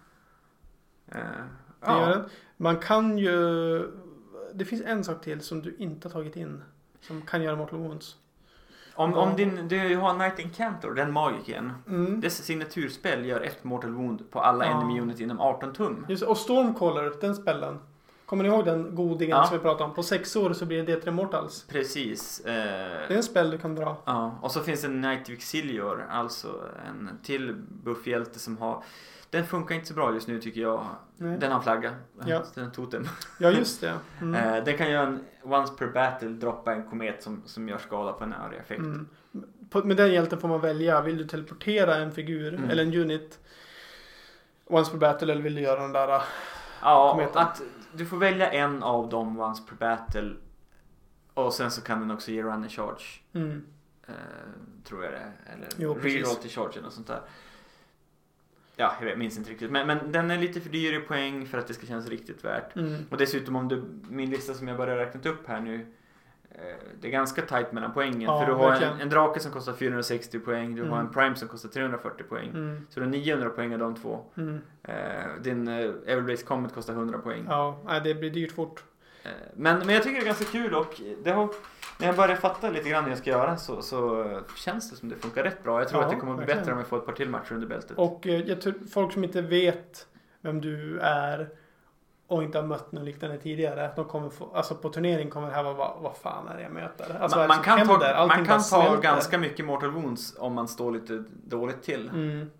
Det gör den. Man kan ju... Det finns en sak till som du inte har tagit in. Som kan göra Mortal Wounds. Om du har Knight Incantor, den magiken. Dess signaturspel gör 1 Mortal Wound på alla enemy units inom 18 tum. Just, och Stormcaller, den spellen. Kommer ni ihåg den godingen som vi pratade om? På 6 år så blir det D3 Mortals. Precis. Det är en spell du kan dra. Ja, och så finns det en Knight Vixilior, alltså en till buffhjälte som har... Den funkar inte så bra just nu tycker jag. Nej. Den har flagga. Ja. Den totem. Ja, just det. Den kan göra en once per battle droppa en komet som gör skada på en area effekt. Med den hjälten får man välja. Vill du teleportera en figur eller en unit once per battle eller vill du göra den där kometen? Att du får välja en av dem once per battle och sen så kan den också ge run and charge. Tror jag det. Eller reroll till charge eller sånt där. Ja, jag minns inte riktigt. Men den är lite för dyr i poäng för att det ska kännas riktigt värt. Och dessutom om min lista som jag bara räknat upp här nu, det är ganska tajt mellan poängen. För du har en drake som kostar 460 poäng. Du har en prime som kostar 340 poäng. Så du har 900 poäng av de två. Din Everblaze Comet kostar 100 poäng. Ja, det blir dyrt fort. Men jag tycker det är ganska kul och när jag börjar fatta lite grann hur jag ska göra så känns det som det funkar rätt bra. Jag tror att det kommer att bli bättre om jag får ett par till matcher under bältet. Och jag tror folk som inte vet vem du är och inte har mött någon liknande tidigare, att de kommer få, alltså på turnering kommer det här vara vad fan är det jag möter? Alltså man kan ta ganska mycket Mortal Wounds om man står lite dåligt till.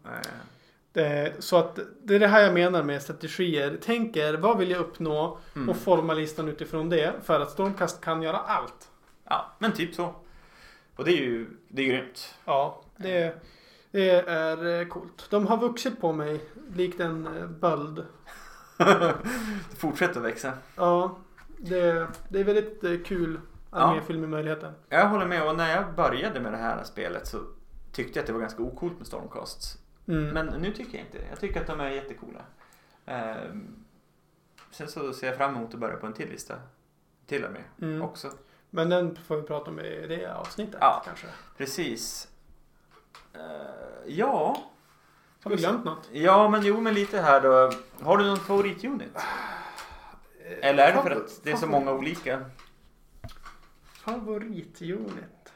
Så att det är det här jag menar med strategier. Tänker, vad vill jag uppnå och forma listan utifrån det för att Stormcast kan göra allt. Ja, men typ så. Och det är grymt. Ja, det är coolt. De har vuxit på mig likt en böld. Fortsätter växa. Ja, det är väldigt kul arméfilm med möjligheten. Jag håller med, och när jag började med det här spelet så tyckte jag att det var ganska ocoolt med Stormcasts. Men nu tycker jag inte det. Jag tycker att de är jättecoola. Sen så ser jag fram emot att börja på en till lista. Till och med också. Men den får vi prata om i det avsnittet kanske. Precis. Har vi glömt något? Ja, men lite här då. Har du någon favoritunit? Eller är det för att det är så många olika? Favoritunit?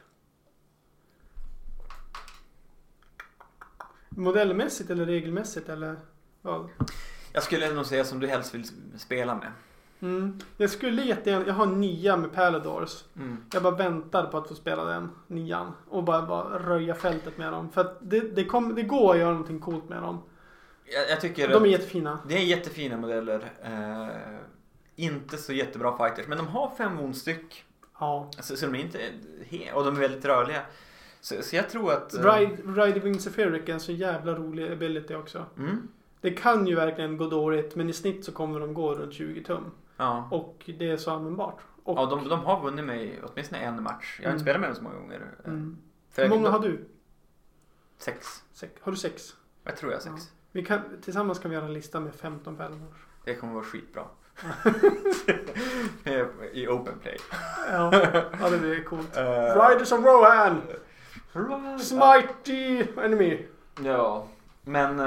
Modellmässigt eller regelmässigt eller vad? Jag skulle nog säga som du helst vill spela med. Jag skulle jättegärna, jag har 9 med Paladors. Jag bara väntar på att få spela den 9 och bara röja fältet med dem. För att det går att göra någonting coolt med dem. Jag tycker de är jättefina. Det är jättefina modeller. Inte så jättebra fighters, men de har 5 woundstyck. Ja. Så de är inte och de är väldigt rörliga. Så jag tror att Ride Wings of Eric är en så jävla rolig ability också. Det kan ju verkligen gå dåligt, men i snitt så kommer de gå runt 20 tum. Ja. Och det är så användbart. Och ja, de har vunnit mig åtminstone en match. Jag har inte spelat med dem så många gånger. Hur många har du? 6. Har du 6? Jag tror jag har 6. Tillsammans kan vi göra en lista med 15 Paladors. Det kommer vara skitbra. i Open Play. Ja, det blir coolt. Riders of Rohan! Smite the enemy! Ja, men...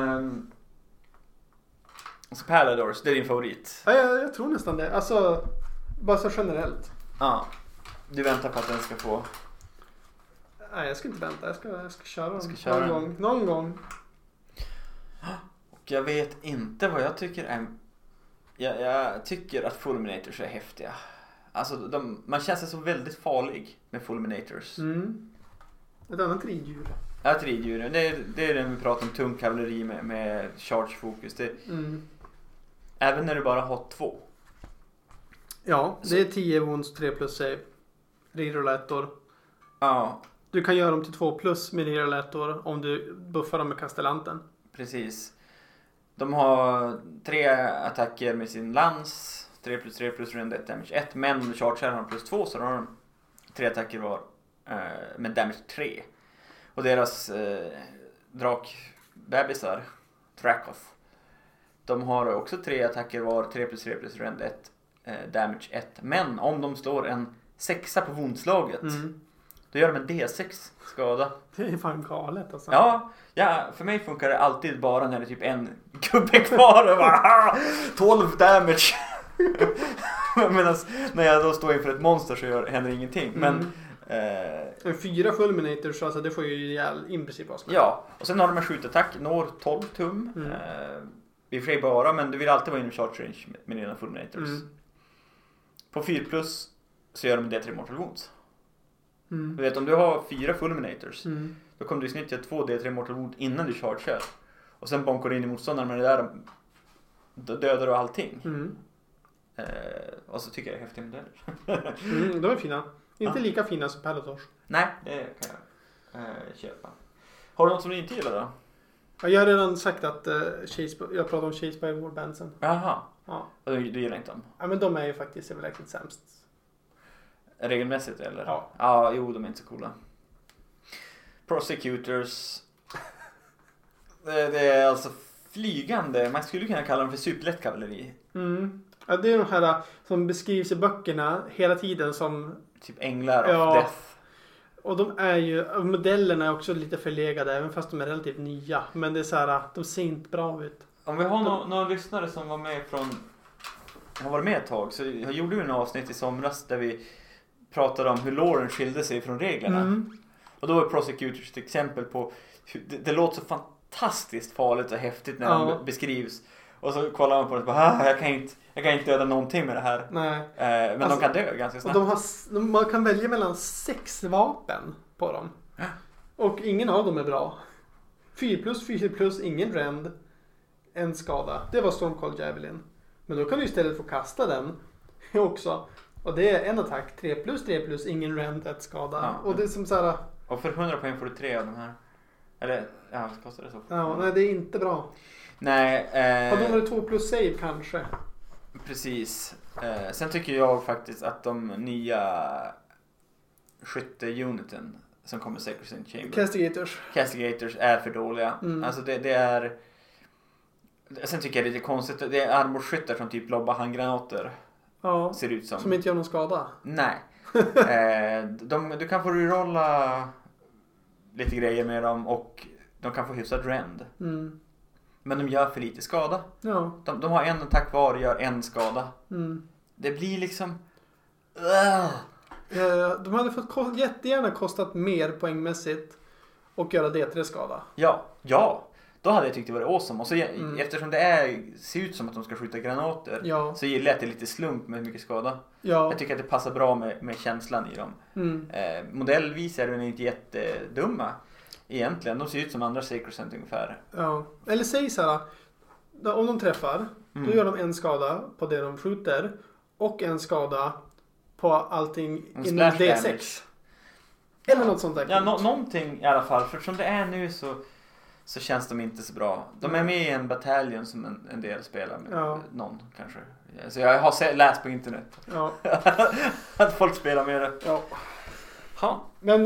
så Paladors, det är din favorit? Ja, jag tror nästan det. Alltså, bara så generellt. Ja. Du väntar på att den ska få... Nej, jag ska inte vänta. Jag ska köra den. Någon gång. Och jag vet inte vad jag tycker är... Jag tycker att Fulminators är häftiga. Alltså, man känns så väldigt farlig med Fulminators. Ett annat riddjur. Ja, ett riddjur. Det är den vi pratar om, tung kavalleri med charge-fokus. Även när du bara har 2. Ja, det är 10 wounds, 3 plus save. Reroll-ettor. Ja. Du kan göra dem till 2 plus med reroll-ettor om du buffar dem med kastellanten. Precis. De har 3 attacker med sin lans. 3 plus rend 1 damage 1. Men om du chargear har de plus 2 så har de 3 attacker var med damage 3. Och deras drakbebisar, Trakoth, de har också 3 attacker var, 3 plus rend 1, damage 1. Men om de slår en 6 på vondslaget, då gör de en D6 skada. Det är fan galet alltså. Ja, för mig funkar det alltid bara när det är typ en gubbe kvar och bara 12 damage. Medan när jag då står inför ett monster så händer ingenting. Men 4 fulminators, alltså det får ju i princip avsnitt. Ja, och sen har de en skjutattack, når 12 tum. I och för sig bara, men du vill alltid vara inom charge range med dina fulminators. På 4 plus så gör de D3 mortal wounds. Du vet, om du har 4 fulminators, då kommer du snitta 2 D3 mortal wounds innan du chargear. Och sen bonkar du in i motståndaren med det där, då dödar du allting. Och så tycker jag det är häftigt modeller. De är fina. Inte lika fina som Paladors. Nej, det kan jag köpa. Har du något som du inte gillar då? Jag har redan sagt att jag pratar om Chase by Warbandsen. Jaha. Ja. Du gillar inte dem? Ja, men de är ju faktiskt överlägset sämst. Regelmässigt eller? Ja. Ja, jo, de är inte så coola. Prosecutors. Det är alltså flygande. Man skulle kunna kalla dem för superlätt kavalleri. Ja, det är de här som beskrivs i böckerna hela tiden som... Typ änglar of death. Och de är ju... Modellerna är också lite förlegade även fast de är relativt nya. Men det är så här, de ser inte bra ut. Om vi har några lyssnare som var med har varit med ett tag, så jag gjorde ju en avsnitt i somras där vi pratade om hur loren skilde sig från reglerna. Och då var Prosecutors ett exempel på hur det låter så fantastiskt farligt och häftigt när de beskrivs. Och så kollar man på det och bara, jag kan inte döda någonting med det här. Nej. Men alltså, de kan dö ganska snabbt. Och man kan välja mellan 6 vapen på dem. Och ingen av dem är bra. 4 plus, ingen rend. En skada. Det var Stormcold Javelin. Men då kan du istället få kasta den också. Och det är en attack. 3 plus, ingen rend, ett skada. Ja. Och det är som så här... Och för 100 poäng får du 3 av de här. Eller, ja, så kostar det så. Ja, nej, det är inte bra. Nej. Ja, de har 2 plus save kanske. Precis. Sen tycker jag faktiskt att de nya skytte-uniten som kommer Sacred Chamber. Castigators är för dåliga. Alltså det är... Sen tycker jag det är lite konstigt. Det är armorskyttar som typ lobbar handgranater. Ja, ser ut som inte gör någon skada. Nej. Du kan få rerolla lite grejer med dem och de kan få hyfsad rend. Men de gör för lite skada. Ja. De har en attack var och gör en skada. Det blir liksom... De hade fått jättegärna kostat mer poängmässigt och göra D3 skada. Ja. Då hade jag tyckt det var awesome. Och så, eftersom det ser ut som att de ska skjuta granater, så gillar jag att det är lite slump med mycket skada. Jag tycker att det passar bra med känslan i dem. Modellvis är de inte jättedumma egentligen. De ser ut som andra Sacred Cent ungefär. Ja. Eller säg så här, om de träffar, då gör de en skada på det de skjuter och en skada på allting inom D6. Damage. Eller något sånt där. Ja, någonting i alla fall. För som det är nu så känns de inte så bra. De är med i en bataljon som en del spelar med. Någon kanske. Så jag har läst på internet. Ja. Att folk spelar med det. Ja. Men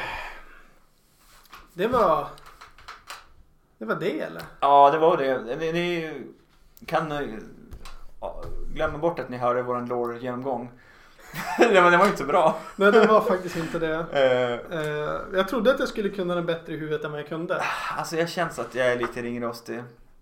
det var det eller? Ja, det var det. Ni kan glömma bort att ni hörde våran lore-genomgång. Det var inte så bra. Nej, det var faktiskt inte det. Jag trodde att jag skulle kunna den bättre i huvudet än vad jag kunde. Alltså jag känns att jag är lite ringrostig.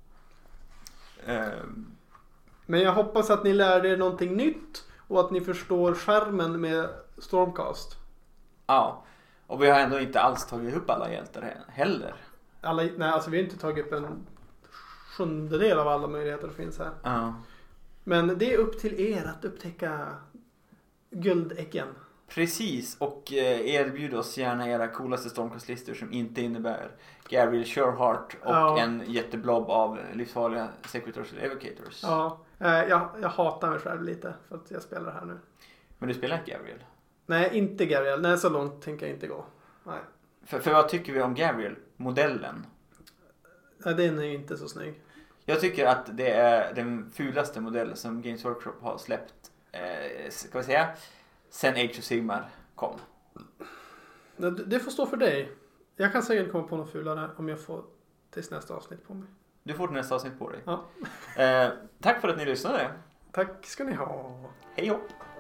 Men jag hoppas att ni lärde er någonting nytt och att ni förstår skärmen med Stormcast. Ja, och vi har ändå inte alls tagit upp alla hjältar heller. Nej, alltså vi har inte tagit upp en 1/7 av alla möjligheter som finns här. Ja. Men det är upp till er att upptäcka guldäggen. Precis, och erbjud oss gärna era coolaste Stormcast-listor som inte innebär Gabriel Sureheart och en jätteblob av livsfarliga Sequitors eller Evocators. Ja, jag hatar mig själv lite för att jag spelar här nu. Men du spelar inte Gabriel? Nej, inte Gabriel. Nej, så långt tänker jag inte gå. Nej. För vad tycker vi om Gabriel? Modellen? Nej, den är ju inte så snygg. Jag tycker att det är den fulaste modellen som Games Workshop har släppt, ska vi säga, sen Age of Sigmar kom. Det får stå för dig. Jag kan säkert komma på något fulare om jag får tills nästa avsnitt på mig. Du får till nästa avsnitt på dig. Ja. Tack för att ni lyssnade. Tack ska ni ha. Hej då.